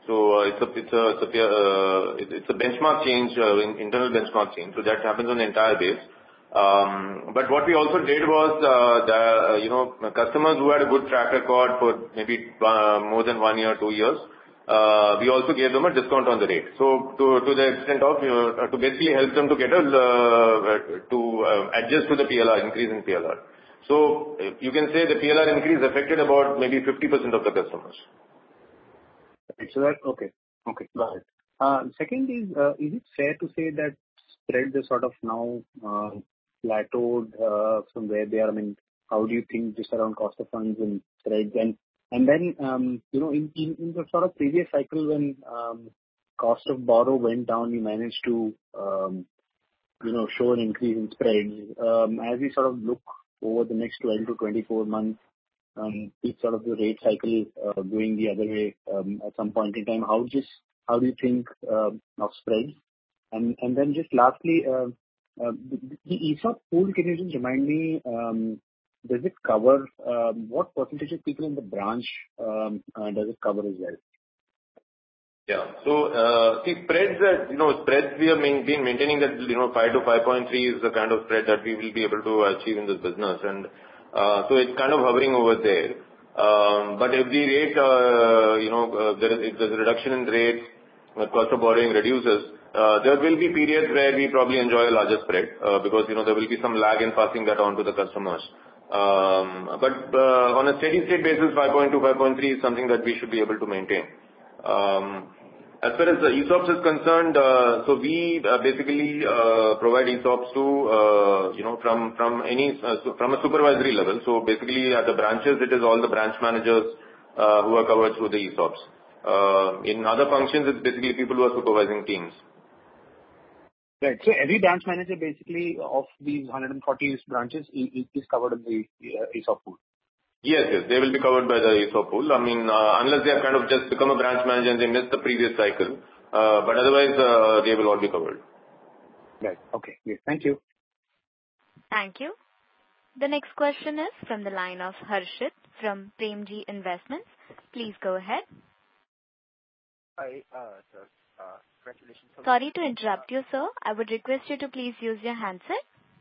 So uh, it's a it's a it's a, uh, it's a benchmark change, uh, in, internal benchmark change. So that happens on the entire base. Um, but what we also did was uh, the uh, you know customers who had a good track record for maybe uh, more than one year, two years. Uh, we also gave them a discount on the rate. So to to the extent of you know, to basically help them to get a uh, to uh, adjust to the P L R increase in P L R. So you can say the P L R increase affected about maybe fifty percent of the customers. Right. So that, okay. Okay, got it. Uh, Second is, uh, is it fair to say that spreads are sort of now uh, plateaued uh, from where they are? I mean, how do you think just around cost of funds and spreads? And and then, um, you know, in in in the sort of previous cycle when um, cost of borrow went down, you managed to, um, you know, show an increase in spreads. Um, As we sort of look over the next twelve to twenty-four months, Um, it's sort of the rate cycle uh, going the other way um, at some point in time. How just how do you think uh, of spreads? And and then just lastly, uh, uh, the the ESOP pool, can you just remind me, um, does it cover um, what percentage of people in the branch um, uh, does it cover as well? Yeah. So, uh, see, spreads that, you know, spreads we have main- been maintaining that, you know, five to five point three is the kind of spread that we will be able to achieve in this business. And, uh, so it's kind of hovering over there. Um, But if the rate, uh, you know, uh, there is, if there's a reduction in rates, the cost of borrowing reduces, uh, there will be periods where we probably enjoy a larger spread, uh, because, you know, there will be some lag in passing that on to the customers. Um, But, uh, on a steady state basis, five point two, five point three is something that we should be able to maintain. Um, As far as the ESOPs is concerned, uh, so we uh, basically uh, provide ESOPs to, uh, you know, from from any uh, so from a supervisory level. So basically, at the branches, it is all the branch managers uh, who are covered through the ESOPs. Uh, In other functions, it's basically people who are supervising teams. Right. So every branch manager basically of these one hundred forty branches i- i- is covered in the uh, ESOP pool. Yes, yes, they will be covered by the ESOP pool. I mean, uh, unless they have kind of just become a branch manager and they missed the previous cycle, uh, but otherwise, uh, they will all be covered. Right. Okay. Yes. Thank you. Thank you. The next question is from the line of Harshit from Premji Investments. Please go ahead. Hi, uh, sir. Uh, Congratulations. on- Sorry to interrupt you, sir. I would request you to please use your handset.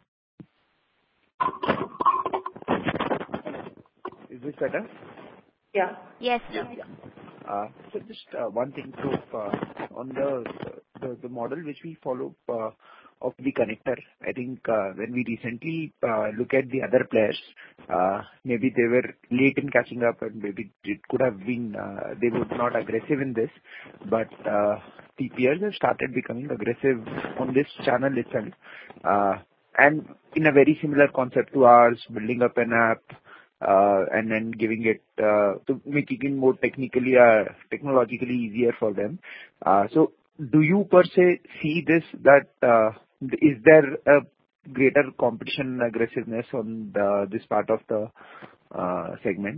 Is this better? Yeah. Yes, Yeah. sir. Yeah. Uh, So just uh, one thing to uh, on the the the model which we follow uh, of the connector. I think uh, when we recently uh, look at the other players, uh, maybe they were late in catching up, and maybe it could have been uh, they were not aggressive in this. But uh, the peers have started becoming aggressive on this channel itself, uh, and in a very similar concept to ours, building up an app, Uh, and then giving it uh, to making it more technically, uh, technologically easier for them. Uh, So do you per se see this, that uh, is there a greater competition and aggressiveness on the- this part of the uh, segment?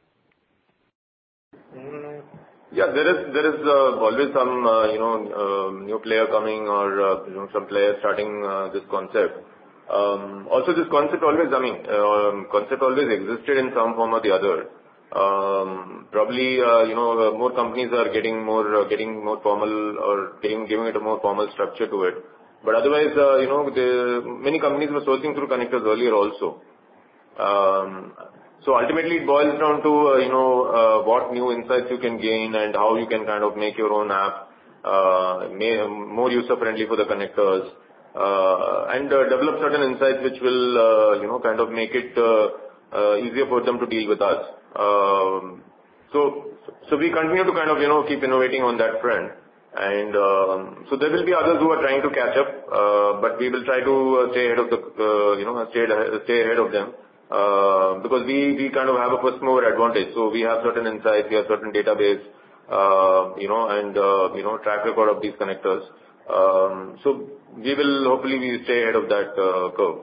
Mm, Yeah, there is there is uh, always some uh, you know um, new player coming or uh, you know some player starting uh, this concept. Um, Also, this concept always, I mean, um, concept always existed in some form or the other. Um, Probably, uh, you know, uh, more companies are getting more uh, getting more formal or getting giving it a more formal structure to it. But otherwise, uh, you know, the many companies were sourcing through connectors earlier also. Um, So ultimately, it boils down to, uh, you know, uh, what new insights you can gain and how you can kind of make your own app uh, ma- more user-friendly for the connectors, uh, and uh, develop certain insights which will, uh, you know, kind of make it uh, uh, easier for them to deal with us. Um, So so we continue to kind of, you know, keep innovating on that front. And um, so there will be others who are trying to catch up, uh, but we will try to uh, stay ahead of the, uh, you know, stay stay ahead of them. Uh, because we, we kind of have a first mover advantage. So we have certain insights, we have certain database, uh, you know, and, uh, you know, track record of these connectors. Um, so we will hopefully we stay ahead of that uh, curve.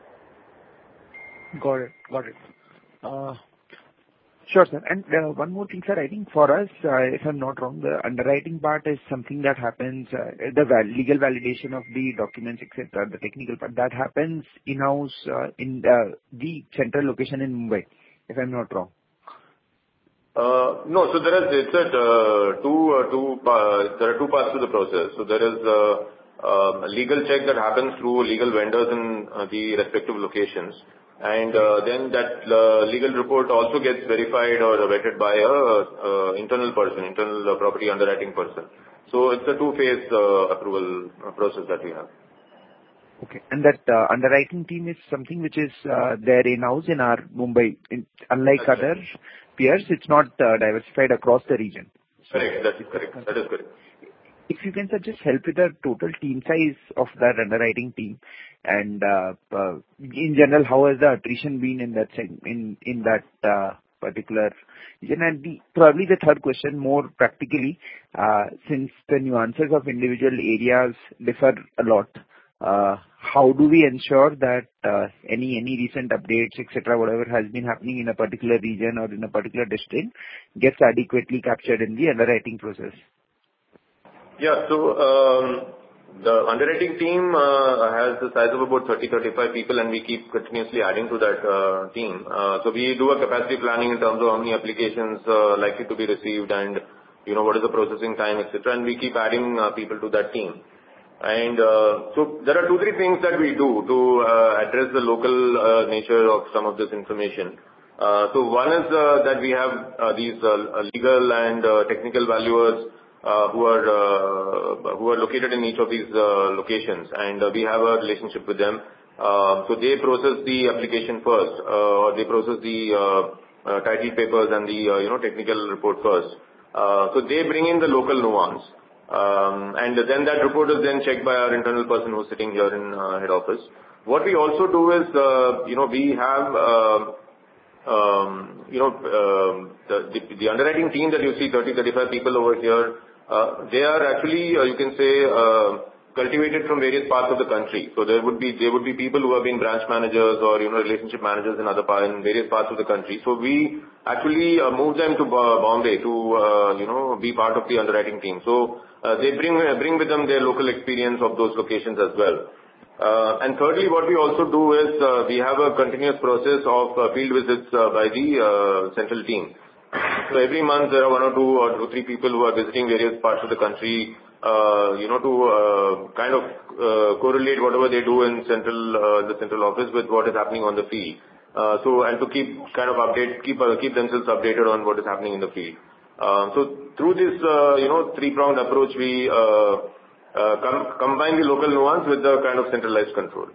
Got it. Got it. Uh, Sure, sir. And uh, one more thing, sir. I think for us, uh, if I'm not wrong, the underwriting part is something that happens, uh, the val- legal validation of the documents, et cetera, the technical part, that happens in-house uh, in uh, the central location in Mumbai, if I'm not wrong. Uh, no, so there is, it's a, uh, two, uh, two, uh, there are two parts to the process. So there is uh, uh, a legal check that happens through legal vendors in uh, the respective locations. And uh, then that uh, legal report also gets verified or vetted by a uh, internal person, internal uh, property underwriting person. So it's a two-phase uh, approval process that we have. Okay. And that uh, underwriting team is something which is uh, there in-house in our Mumbai. In, unlike That's other right. peers, it's not uh, diversified across the region. So Correct. That is correct. That is correct. if you can, sir, just help with the total team size of that underwriting team, and uh, uh, in general, how has the attrition been in that seg- in in that uh, particular region? And the, probably the third question, more practically, uh, since the nuances of individual areas differ a lot, uh, how do we ensure that uh, any any recent updates, et cetera, whatever has been happening in a particular region or in a particular district, gets adequately captured in the underwriting process? Yeah. So, um the underwriting team uh has the size of about thirty to thirty-five people, and we keep continuously adding to that uh team. Uh So we do a capacity planning in terms of how many applications uh likely to be received and, you know, what is the processing time, et cetera, and we keep adding uh people to that team. And uh so there are two, three things that we do to uh address the local uh nature of some of this information. Uh So one is uh that we have uh these uh legal and uh technical valuers Uh, who are uh, who are located in each of these uh, locations, and uh, we have a relationship with them. Uh, so they process the application first, uh, or they process the uh, uh, title papers and the uh, you know technical report first. Uh, so they bring in the local nuance, um, and then that report is then checked by our internal person who's sitting here in uh, head office. What we also do is, uh, you know, we have. Uh, Um, you know, um, the, the, the underwriting team that you see, thirty to thirty-five people over here, uh, they are actually, uh, you can say, uh, cultivated from various parts of the country. So there would be, there would be people who have been branch managers or, you know, relationship managers in other parts, in various parts of the country. So we actually uh, move them to Bombay to, uh, you know, be part of the underwriting team. So uh, they bring, uh, bring with them their local experience of those locations as well. Uh, and thirdly, what we also do is uh, we have a continuous process of uh, field visits uh, by the uh, central team. So every month there are one or two or two, three people who are visiting various parts of the country, uh, you know, to uh, kind of uh, correlate whatever they do in central uh, the central office with what is happening on the field. Uh, so and to keep kind of update, keep uh, keep themselves updated on what is happening in the field. Uh, so through this, uh, you know, three-pronged approach, we uh, Uh, com- combine the local nuance with the kind of centralized control.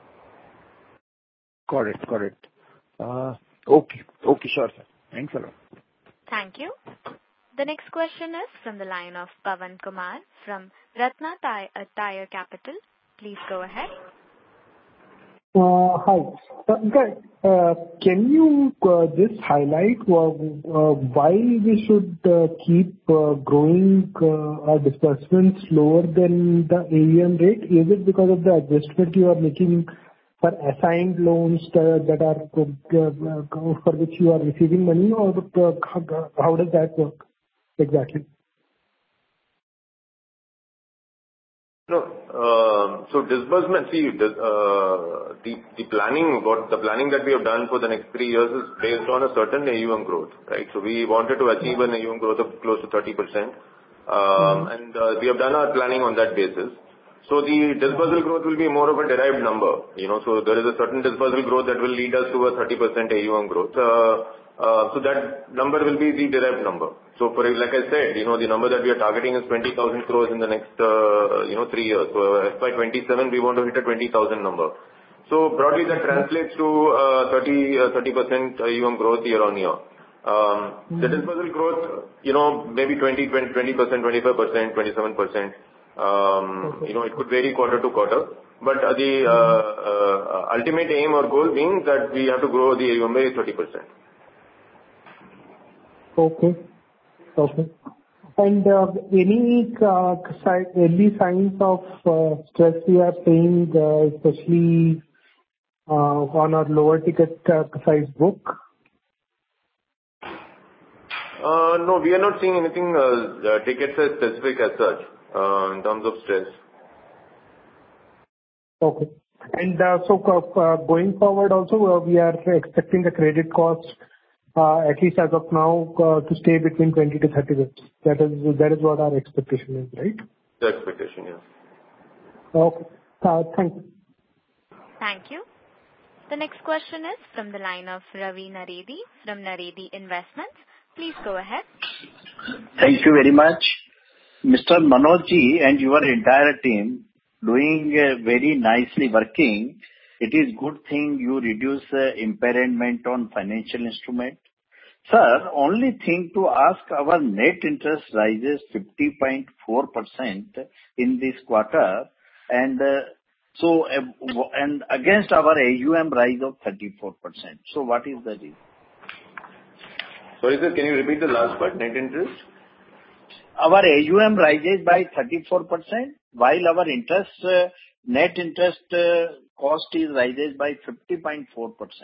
Got it. Got it. Uh, okay. Okay, sure, sir. Thanks a lot. Thank you. The next question is from the line of Pavan Kumar from Ratna Tire, Tire Capital. Please go ahead. Uh, hi. Uh, guys, uh, can you uh, just highlight uh, uh, why we should uh, keep uh, growing uh, our disbursements lower than the A U M rate? Is it because of the adjustment you are making for assigned loans uh, that are uh, for which you are receiving money, or uh, how does that work exactly? No. Uh, so disbursement, see, the, uh, the the planning, what the planning that we have done for the next three years is based on a certain A U M growth, right? So we wanted to achieve an A U M growth of close to thirty percent, um, mm-hmm. and uh, we have done our planning on that basis. So the disbursal growth will be more of a derived number, you know. So there is a certain disbursal growth that will lead us to a thirty percent A U M growth. Uh, uh, so that number will be the derived number. So for, like I said, you know, the number that we are targeting is twenty thousand crores in the next, uh, you know, three years. So F Y twenty-seven, we want to hit a twenty thousand number. So broadly, that translates to uh, thirty percent A U M growth year on year. Um, the disbursal growth, you know, maybe twenty, twenty percent, twenty-five percent, twenty-seven percent. Um, you know, it could vary quarter to quarter. But uh, the uh, uh, ultimate aim or goal being that we have to grow the A U M by thirty percent. Okay. Okay. And uh, any uh, early signs of uh, stress we are seeing, uh, especially uh, on our lower ticket uh, size book? Uh, no, we are not seeing anything uh, uh, ticket size specific as such uh, in terms of stress. Okay. And uh, so uh, going forward also, uh, we are expecting the credit cost at least as of now, to stay between twenty to thirty basis points. That is, that is what our expectation is, right? The expectation, yeah. Okay. Uh, Thank you. Thank you. The next question is from the line of Ravi Naredi from Naredi Investments. Please go ahead. Thank you very much. Mister Manoj ji and your entire team doing uh, very nicely working. It is good thing you reduce uh, impairment on financial instrument. Sir, only thing to ask, our net interest rises fifty point four percent in this quarter, and uh, so uh, and against our A U M rise of thirty-four percent. So what is the reason? Sorry sir, can you repeat the last part, net interest? Our A U M rises by thirty-four percent, while our interest, uh, net interest uh, cost is rises by fifty point four percent.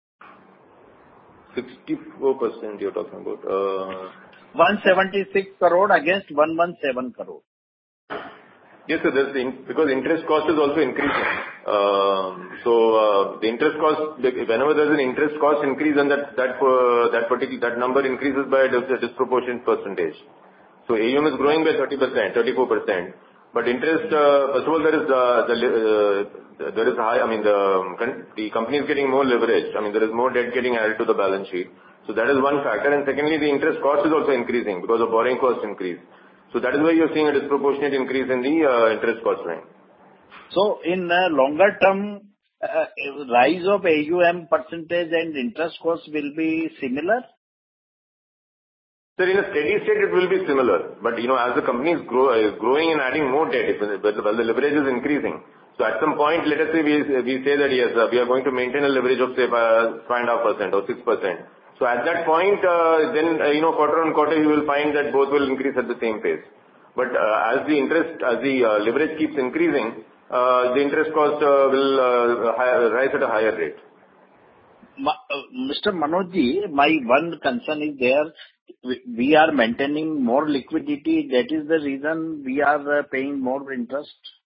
sixty-four percent you're talking about. Uh... one seventy-six crore against one seventeen crore. Yes, sir. That's the in- because interest cost is also increasing. Um, so uh, the interest cost, whenever there's an interest cost increase, then that that uh, that particular that number increases by a dis- disproportionate percentage. So A U M is growing by thirty percent, thirty-four percent. But interest, uh, first of all, there is uh, the uh, there is high. I mean, the the company is getting more leverage. I mean, there is more debt getting added to the balance sheet. So that is one factor. And secondly, the interest cost is also increasing because of borrowing cost increase. So that is why you're seeing a disproportionate increase in the uh, interest cost line. So in uh, longer term, uh, rise of A U M percentage and interest cost will be similar? Sir, in a steady state, it will be similar. But, you know, as the company is grow, uh, growing and adding more debt, well, the leverage is increasing. So at some point, let us say we, we say that, yes, uh, we are going to maintain a leverage of, say, five point five percent or six percent. So at that point, uh, then, uh, you know, quarter on quarter, you will find that both will increase at the same pace. But uh, as the interest, as the uh, leverage keeps increasing, uh, the interest cost uh, will uh, higher, rise at a higher rate. Ma- uh, Mister Manoj ji, my one concern is there. We are maintaining more liquidity. That is the reason we are uh, paying more interest.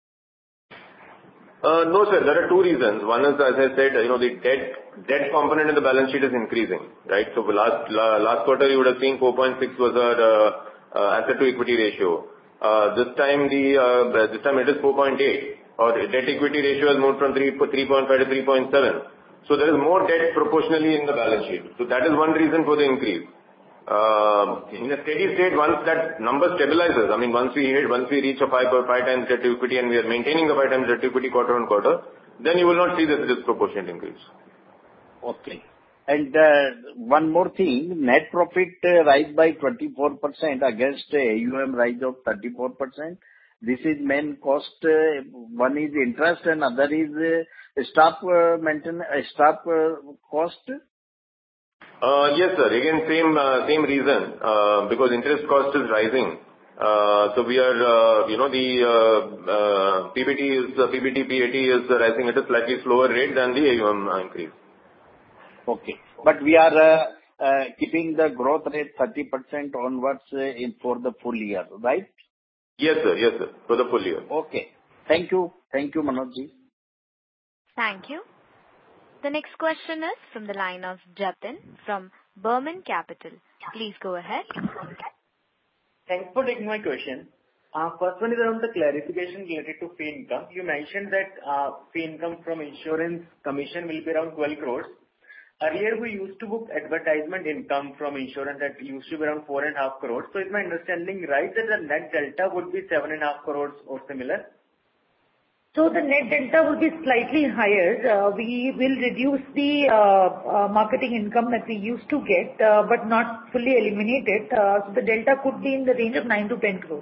Uh, no, sir. There are two reasons. One is, as I said, you know, the debt debt component in the balance sheet is increasing, right? So last la, last quarter, you would have seen four point six was our uh, uh, asset to equity ratio. Uh, this time the uh, this time it is four point eight, or debt equity ratio has moved from three point five to three point seven. So there is more debt proportionally in the balance sheet. So that is one reason for the increase. Uh, in a steady state, once that number stabilizes, I mean, once we hit, once we reach a five or five times debt to equity and we are maintaining the five times debt to equity quarter on quarter, then you will not see this disproportionate increase. Okay. And uh, one more thing, net profit uh, rise by twenty-four percent against uh, A U M rise of thirty-four percent. This is main cost. Uh, one is interest and other is uh, staff uh, maintenance, uh, staff uh, cost. Uh, yes, sir. Again, same uh, same reason, uh, because interest cost is rising. Uh, so we are, uh, you know, the uh, uh, P B T is uh, P B T P A T is rising at a slightly slower rate than the A U M increase. Okay, but we are uh, uh, keeping the growth rate thirty percent onwards uh, in for the full year, right? Yes, sir. Yes, sir. For the full year. Okay. Thank you. Thank you, Manoj ji. Thank you. The next question is from the line of Jatin from Burman Capital. Please go ahead. Thanks for taking my question. Uh, first one is around the clarification related to fee income. You mentioned that uh, fee income from insurance commission will be around twelve crores. Earlier, we used to book advertisement income from insurance that used to be around four and a half crores. So is my understanding right that the net delta would be seven and a half crores or similar? So the net delta will be slightly higher. Uh, we will reduce the uh, uh, marketing income that we used to get, uh, but not fully eliminate it. Uh, so the delta could be in the range of nine to ten crores.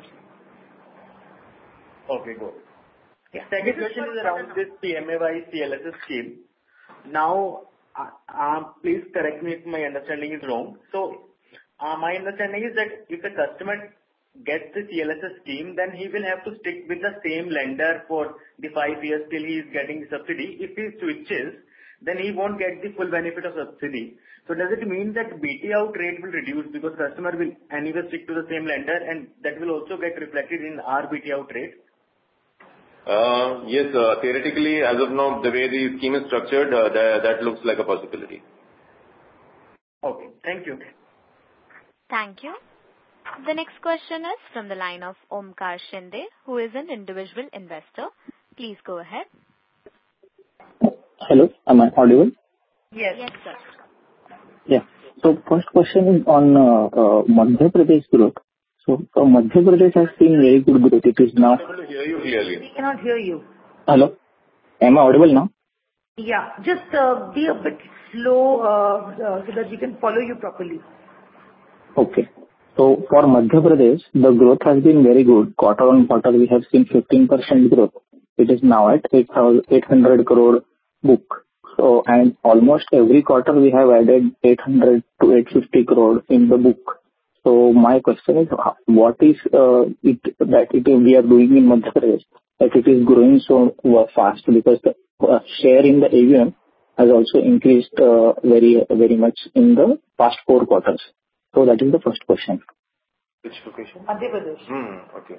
Okay, good. Yeah. Second question is around this P M A Y C L S S scheme. Now, uh, uh, please correct me if my understanding is wrong. So, uh, my understanding is that if the customer gets the C L S S scheme, then he will have to stick with the same lender for the five years till he is getting the subsidy. If he switches, then he won't get the full benefit of subsidy. So does it mean that B T out rate will reduce because customer will anyway stick to the same lender and that will also get reflected in our B T out rate? Uh, yes, uh, theoretically, as of now, the way the scheme is structured, uh, that, that looks like a possibility. Okay. Thank you. Thank you. The next question is from the line of Omkar Shinde, who is an individual investor. Please go ahead. Hello, am I audible? Yes. Yes, sir. Yeah. So first question is on uh, uh, Madhya Pradesh growth. So uh, Madhya Pradesh has seen very good growth. It is now. I'm able to hear you clearly. We cannot hear you. Hello, am I audible now? Yeah, just uh, be a bit slow uh, uh, so that we can follow you properly. Okay. So for Madhya Pradesh, the growth has been very good. Quarter on quarter, we have seen fifteen percent growth. It is now at eight hundred crore book. So, and almost every quarter we have added eight hundred to eight hundred fifty crore in the book. So my question is, what is uh, it that it we are doing in Madhya Pradesh that it is growing so fast? Because the uh, share in the A U M has also increased uh, very very much in the past four quarters. So that is the first question. Which location? Madhya Pradesh. Hmm. Okay.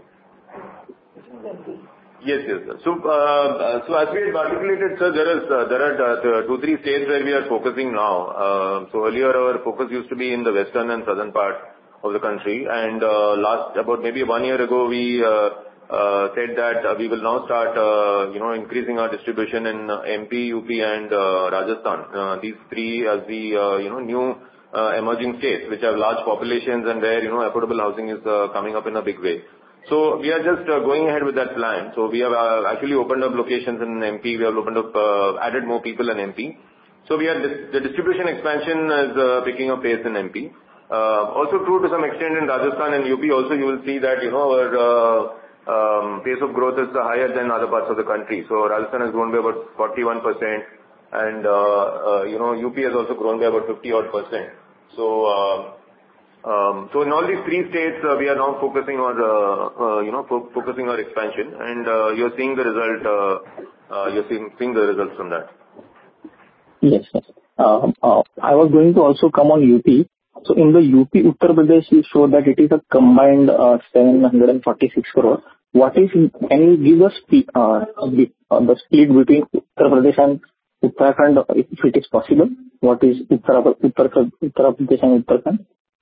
Yes, yes, sir. So, uh, so as we had articulated, sir, there is uh, there are uh, two, three states where we are focusing now. Uh, so earlier our focus used to be in the western and southern part of the country, and uh, last about maybe one year ago we uh, uh, said that uh, we will now start, uh, you know, increasing our distribution in uh, M P, U P, and uh, Rajasthan. Uh, these three as the uh, you know new uh, emerging states which have large populations and where you know affordable housing is uh, coming up in a big way. So we are just uh, going ahead with that plan. So we have uh, actually opened up locations in M P. We have opened up, uh, added more people in M P. So we are dis- the distribution expansion is uh, picking up pace in M P. Uh, also true to some extent in Rajasthan and U P. Also, you will see that you know our uh, um, pace of growth is higher than other parts of the country. So Rajasthan has grown by about forty-one percent, and uh, uh, you know U P has also grown by about fifty odd percent. So. Uh, Um, so in all these three states, uh, we are now focusing on, uh, uh, you know, fo- focusing on expansion, and uh, you're seeing the result. Uh, uh, you're seeing, seeing the results from that. Yes, sir. Uh, uh, I was going to also come on U P. So in the U P Uttar Pradesh, you show that it is a combined uh, seven hundred forty-six crore. What is? Can you give us spe- uh, the, uh, the split between Uttar Pradesh and Uttarakhand, if it is possible? What is Uttar Uttar Uttar Pradesh and Uttarakhand?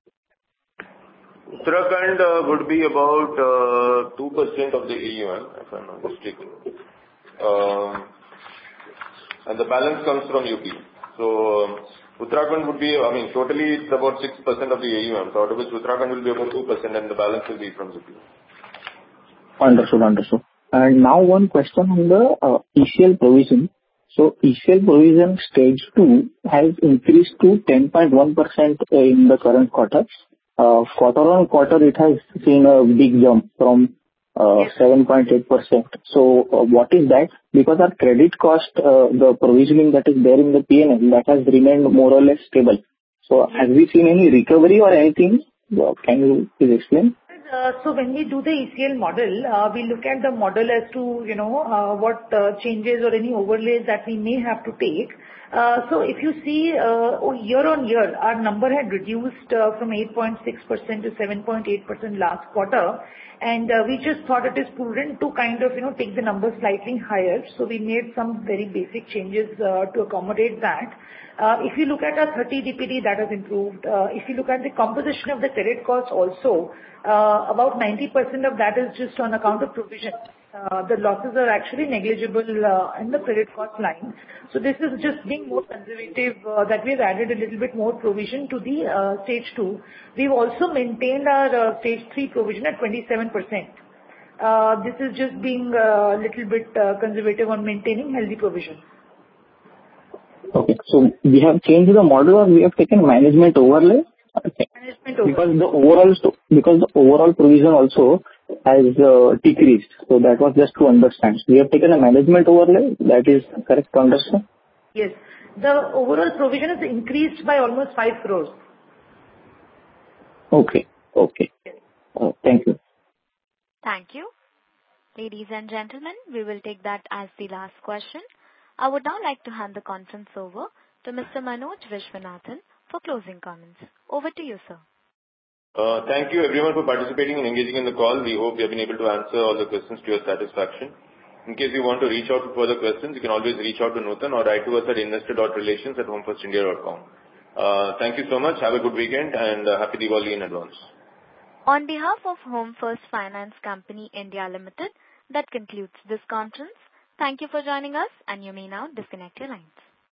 Uttarakhand uh, would be about uh, two percent of the A U M, if I'm not mistaken. Um, and the balance comes from U P. So, um, Uttarakhand would be, I mean, totally it's about six percent of the A U M, so out of which Uttarakhand will be about two percent and the balance will be from U P. Understood, understood. And now one question on the uh, E C L provision. So E C L provision stage two has increased to ten point one percent in the current quarter. Uh, quarter on quarter, it has seen a big jump from uh, seven point eight percent. So uh, what is that? Because our credit cost, uh, the provisioning that is there in the P and L, that has remained more or less stable. So have we seen any recovery or anything? Uh, can you please explain? Uh, so when we do the E C L model, uh, we look at the model as to, you know, uh, what uh, changes or any overlays that we may have to take. Uh, so if you see uh, year on year, our number had reduced uh, from eight point six percent to seven point eight percent last quarter. And uh, we just thought it is prudent to kind of, you know, take the number slightly higher. So we made some very basic changes uh, to accommodate that. Uh, if you look at our thirty D P D, that has improved. Uh, if you look at the composition of the credit cost also, uh, about ninety percent of that is just on account of provision. Uh, the losses are actually negligible uh, in the credit cost line. So this is just being more conservative uh, that we've added a little bit more provision to the uh, stage two. We've also maintained our uh, stage three provision at twenty-seven percent. Uh, this is just being a little bit uh, conservative on maintaining healthy provision. Okay, so we have changed the model or we have taken management overlay? Okay. Management overlay. Because the overall because the overall provision also has uh, decreased. So that was just to understand. We have taken a management overlay. That is correct to understand? Yes. The overall provision has increased by almost five crores. Okay. Okay. Uh, thank you. Thank you. Ladies and gentlemen, we will take that as the last question. I would now like to hand the conference over to Mister Manoj Viswanathan for closing comments. Over to you, sir. Uh, thank you everyone for participating and engaging in the call. We hope we have been able to answer all the questions to your satisfaction. In case you want to reach out for further questions, you can always reach out to Nutan or write to us at investor dot relations at homefirst india dot com. Uh, thank you so much. Have a good weekend and uh, happy Diwali in advance. On behalf of Home First Finance Company India Limited, that concludes this conference. Thank you for joining us, and you may now disconnect your lines.